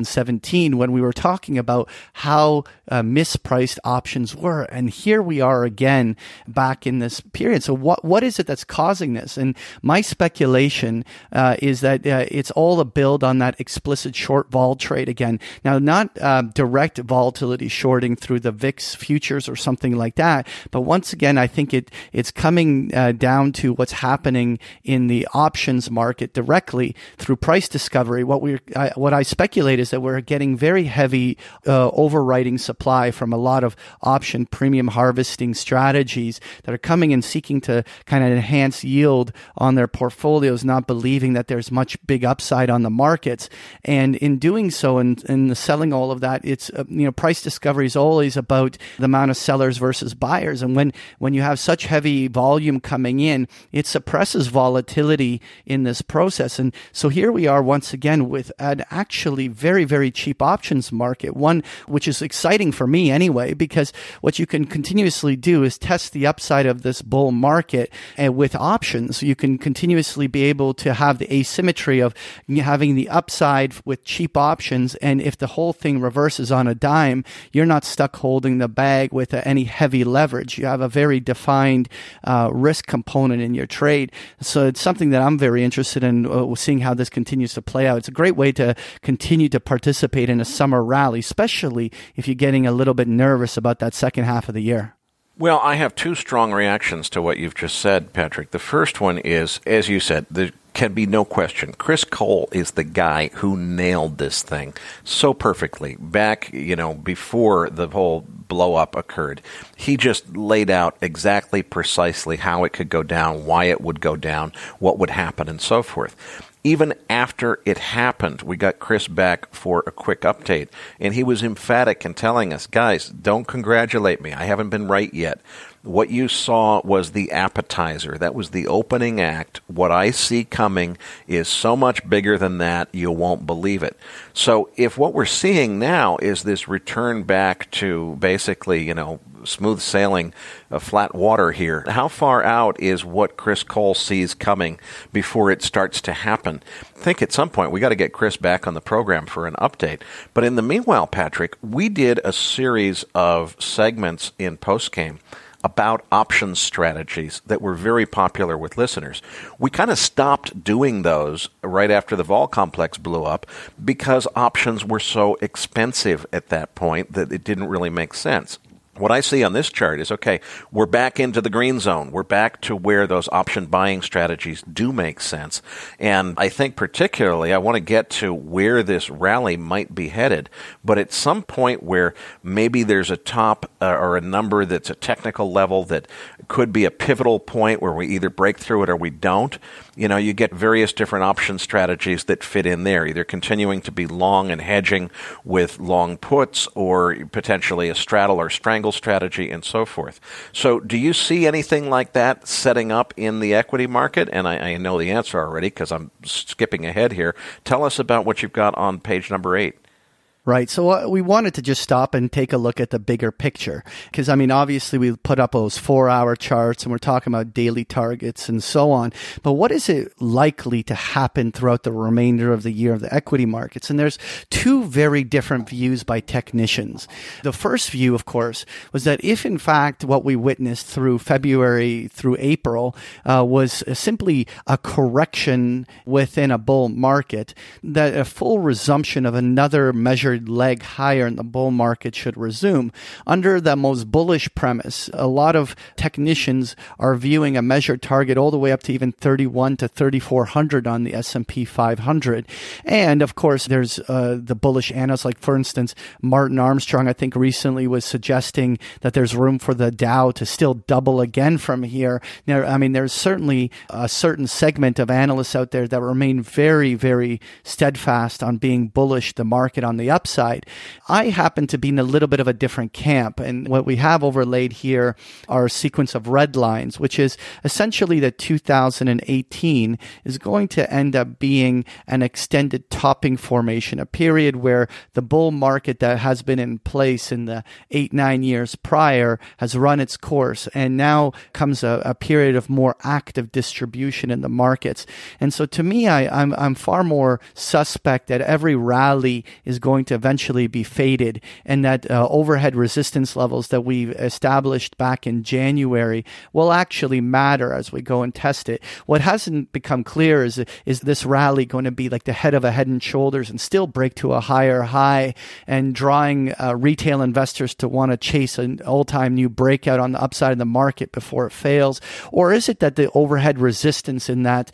2017 when we were talking about how mispriced options were. And here we are again back in this period. So what is it that's causing this? And my speculation is that it's all a build on that explicit short vol trade again. Now, not direct volatility shorting through the VIX futures or something like that, but once again, I think it's coming down to what's happening in the options market directly through price discovery. What I speculate is that we're getting very heavy overriding supply from a lot of option premium harvesting strategies that are coming and seeking to kind of enhance yield on their portfolios, not believing that there's much big upside on the markets. And in doing so and selling all of that, it's price discovery is always about the amount of sellers versus buyers. And when you have such heavy volume coming in, it suppresses volatility in this process. And so here we are once again with an actually very, very cheap options market, one which is exciting for me anyway, because what you can continuously do is test the upside of this bull market with options. You can continuously be able to have the asymmetry of having the upside with cheap options, and if the whole thing reverses on a dime, you're not stuck holding the bag with any heavy leverage. You have a very defined risk component in your trade. So it's something that I'm very interested in seeing how this continues to play out. It's a great way to continue to participate in a summer rally, especially if you're getting a little bit nervous about that second half of the year. Well, I have two strong reactions to what you've just said, Patrick. The first one is, as you said, there can be no question. Chris Cole is the guy who nailed this thing so perfectly back, before the whole blow up occurred. He just laid out exactly precisely how it could go down, why it would go down, what would happen, and so forth. Even after it happened, we got Chris back for a quick update, and he was emphatic in telling us, guys, don't congratulate me. I haven't been right yet. What you saw was the appetizer. That was the opening act. What I see coming is so much bigger than that, you won't believe it. So if what we're seeing now is this return back to basically, smooth sailing, flat water here, how far out is what Chris Cole sees coming before it starts to happen? I think at some point we got to get Chris back on the program for an update. But in the meanwhile, Patrick, we did a series of segments in Postgame about options strategies that were very popular with listeners. We kind of stopped doing those right after the vol complex blew up because options were so expensive at that point that it didn't really make sense. What I see on this chart is, okay, we're back into the green zone. We're back to where those option buying strategies do make sense. And I think particularly I want to get to where this rally might be headed. But at some point where maybe there's a top or a number that's a technical level that could be a pivotal point where we either break through it or we don't, you get various different option strategies that fit in there, either continuing to be long and hedging with long puts or potentially a straddle or strangle strategy and so forth. So do you see anything like that setting up in the equity market? And I know the answer already because I'm skipping ahead here. Tell us about what you've got on page number 8. Right. So we wanted to just stop and take a look at the bigger picture. Because, obviously we put up those 4-hour charts and we're talking about daily targets and so on. But what is it likely to happen throughout the remainder of the year of the equity markets? And there's two very different views by technicians. The first view, of course, was that if in fact what we witnessed through February through April was simply a correction within a bull market, that a full resumption of another measured leg higher in the bull market should resume. Under the most bullish premise, a lot of technicians are viewing a measured target all the way up to even 31 to 3,400 on the S&P 500. And of course, there's the bullish analysts, like for instance, Martin Armstrong, I think recently was suggesting that there's room for the Dow to still double again from here. Now, there's certainly a certain segment of analysts out there that remain very, very steadfast on being bullish the market on the upside. upside. I happen to be in a little bit of a different camp. And what we have overlaid here are a sequence of red lines, which is essentially that 2018 is going to end up being an extended topping formation, a period where the bull market that has been in place in the 8-9 years prior has run its course. And now comes a period of more active distribution in the markets. And so to me, I'm far more suspect that every rally is going to eventually be faded, and that overhead resistance levels that we've established back in January will actually matter as we go and test it. What hasn't become clear is this rally going to be like the head of a Head and Shoulders and still break to a higher high and drawing retail investors to want to chase an all-time new breakout on the upside of the market before it fails? Or is it that the overhead resistance in that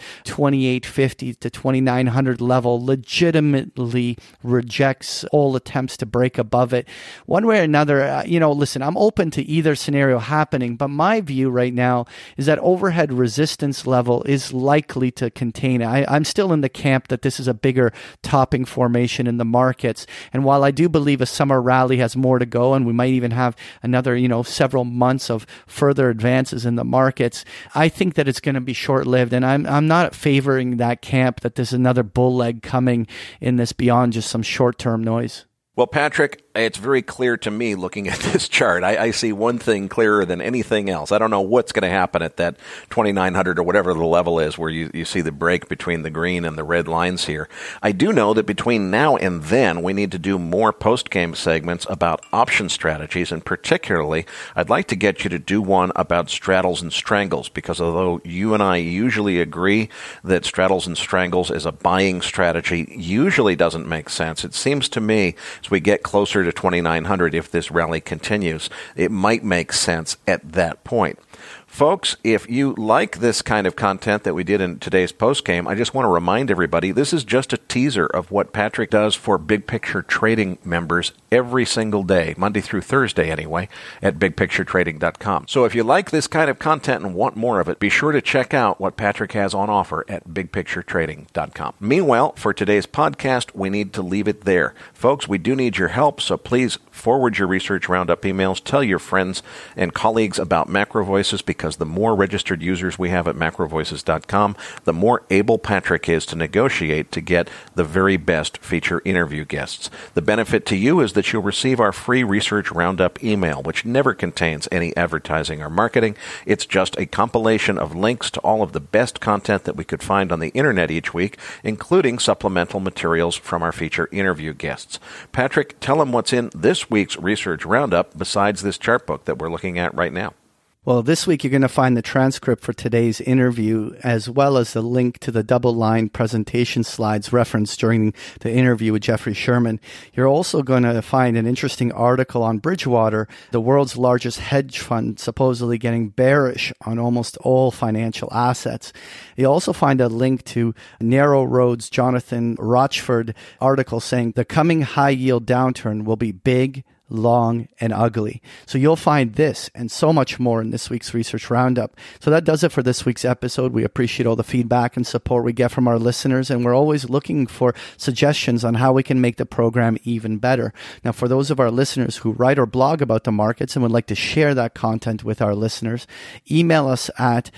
2850 to 2900 level legitimately rejects all attempts to break above it? One way or another, listen, I'm open to either scenario happening, but my view right now is that overhead resistance level is likely to contain it. I'm still in the camp that this is a bigger topping formation in the markets. And while I do believe a summer rally has more to go, and we might even have another, several months of further advances in the markets, I think that it's going to be short-lived. And I'm not favoring that camp that there's another bull leg coming in this beyond just some short-term noise. Well, Patrick, it's very clear to me looking at this chart. I see one thing clearer than anything else. I don't know what's going to happen at that 2,900 or whatever the level is where you see the break between the green and the red lines here. I do know that between now and then, we need to do more post-game segments about option strategies, and particularly, I'd like to get you to do one about straddles and strangles, because although you and I usually agree that straddles and strangles is a buying strategy, usually doesn't make sense. It seems to me, as we get closer to 2,900, if this rally continues, it might make sense at that point. Folks, if you like this kind of content that we did in today's postgame, I just want to remind everybody, this is just a teaser of what Patrick does for Big Picture Trading members every single day, Monday through Thursday anyway, at bigpicturetrading.com. So if you like this kind of content and want more of it, be sure to check out what Patrick has on offer at bigpicturetrading.com. Meanwhile, for today's podcast, we need to leave it there. Folks, we do need your help, so please forward your Research Roundup emails. Tell your friends and colleagues about Macro Voices, because the more registered users we have at macrovoices.com, the more able Patrick is to negotiate to get the very best feature interview guests. The benefit to you is that you'll receive our free Research Roundup email, which never contains any advertising or marketing. It's just a compilation of links to all of the best content that we could find on the internet each week, including supplemental materials from our feature interview guests. Patrick, tell them what's in this week's Research Roundup besides this chart book that we're looking at right now. Well, this week you're going to find the transcript for today's interview, as well as the link to the double-line presentation slides referenced during the interview with Jeffrey Sherman. You're also going to find an interesting article on Bridgewater, the world's largest hedge fund, supposedly getting bearish on almost all financial assets. You'll also find a link to Narrow Road's Jonathan Rochford article saying the coming high-yield downturn will be big, long, and ugly. So you'll find this and so much more in this week's Research Roundup. So that does it for this week's episode. We appreciate all the feedback and support we get from our listeners, and we're always looking for suggestions on how we can make the program even better. Now, for those of our listeners who write or blog about the markets and would like to share that content with our listeners, email us at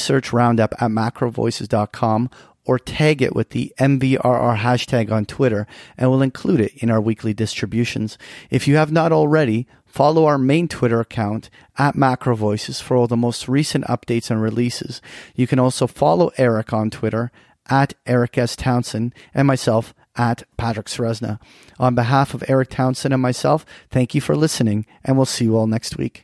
researchroundup@macrovoices.com, or tag it with the MVRR hashtag on Twitter, and we'll include it in our weekly distributions. If you have not already, follow our main Twitter account at Macro Voices for all the most recent updates and releases. You can also follow Eric on Twitter at Eric S. Townsend, and myself at Patrick Ceresna. On behalf of Eric Townsend and myself, thank you for listening, and we'll see you all next week.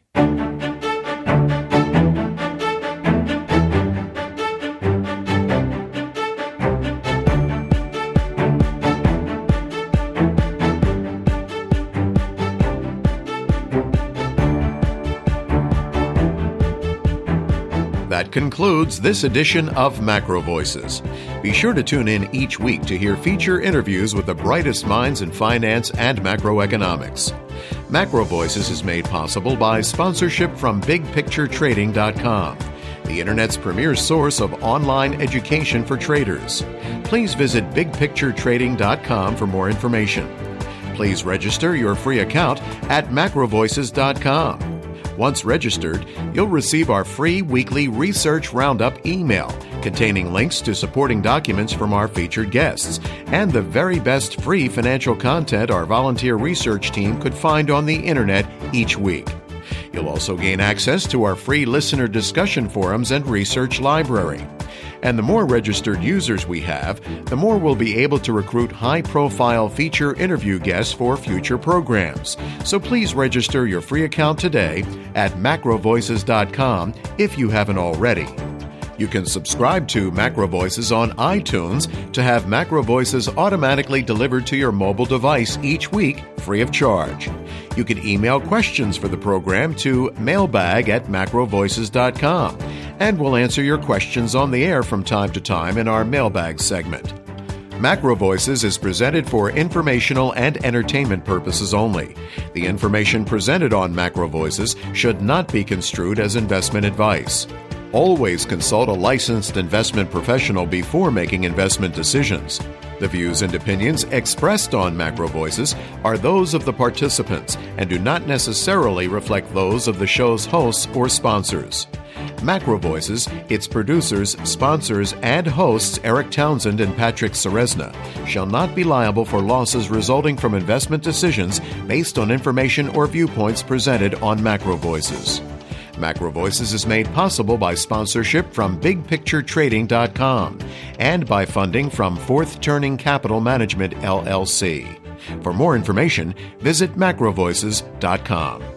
That concludes this edition of Macro Voices. Be sure to tune in each week to hear feature interviews with the brightest minds in finance and macroeconomics. Macro Voices is made possible by sponsorship from BigPictureTrading.com, the Internet's premier source of online education for traders. Please visit BigPictureTrading.com for more information. Please register your free account at macrovoices.com. Once registered, you'll receive our free weekly Research Roundup email containing links to supporting documents from our featured guests and the very best free financial content our volunteer research team could find on the internet each week. You'll also gain access to our free listener discussion forums and research library. And the more registered users we have, the more we'll be able to recruit high-profile feature interview guests for future programs. So please register your free account today at macrovoices.com if you haven't already. You can subscribe to Macro Voices on iTunes to have Macro Voices automatically delivered to your mobile device each week, free of charge. You can email questions for the program to mailbag@macrovoices.com, and we'll answer your questions on the air from time to time in our mailbag segment. Macro Voices is presented for informational and entertainment purposes only. The information presented on Macro Voices should not be construed as investment advice. Always consult a licensed investment professional before making investment decisions. The views and opinions expressed on Macro Voices are those of the participants and do not necessarily reflect those of the show's hosts or sponsors. Macro Voices, its producers, sponsors, and hosts Eric Townsend and Patrick Ceresna shall not be liable for losses resulting from investment decisions based on information or viewpoints presented on Macro Voices. Macro Voices is made possible by sponsorship from BigPictureTrading.com and by funding from Fourth Turning Capital Management, LLC. For more information, visit macrovoices.com.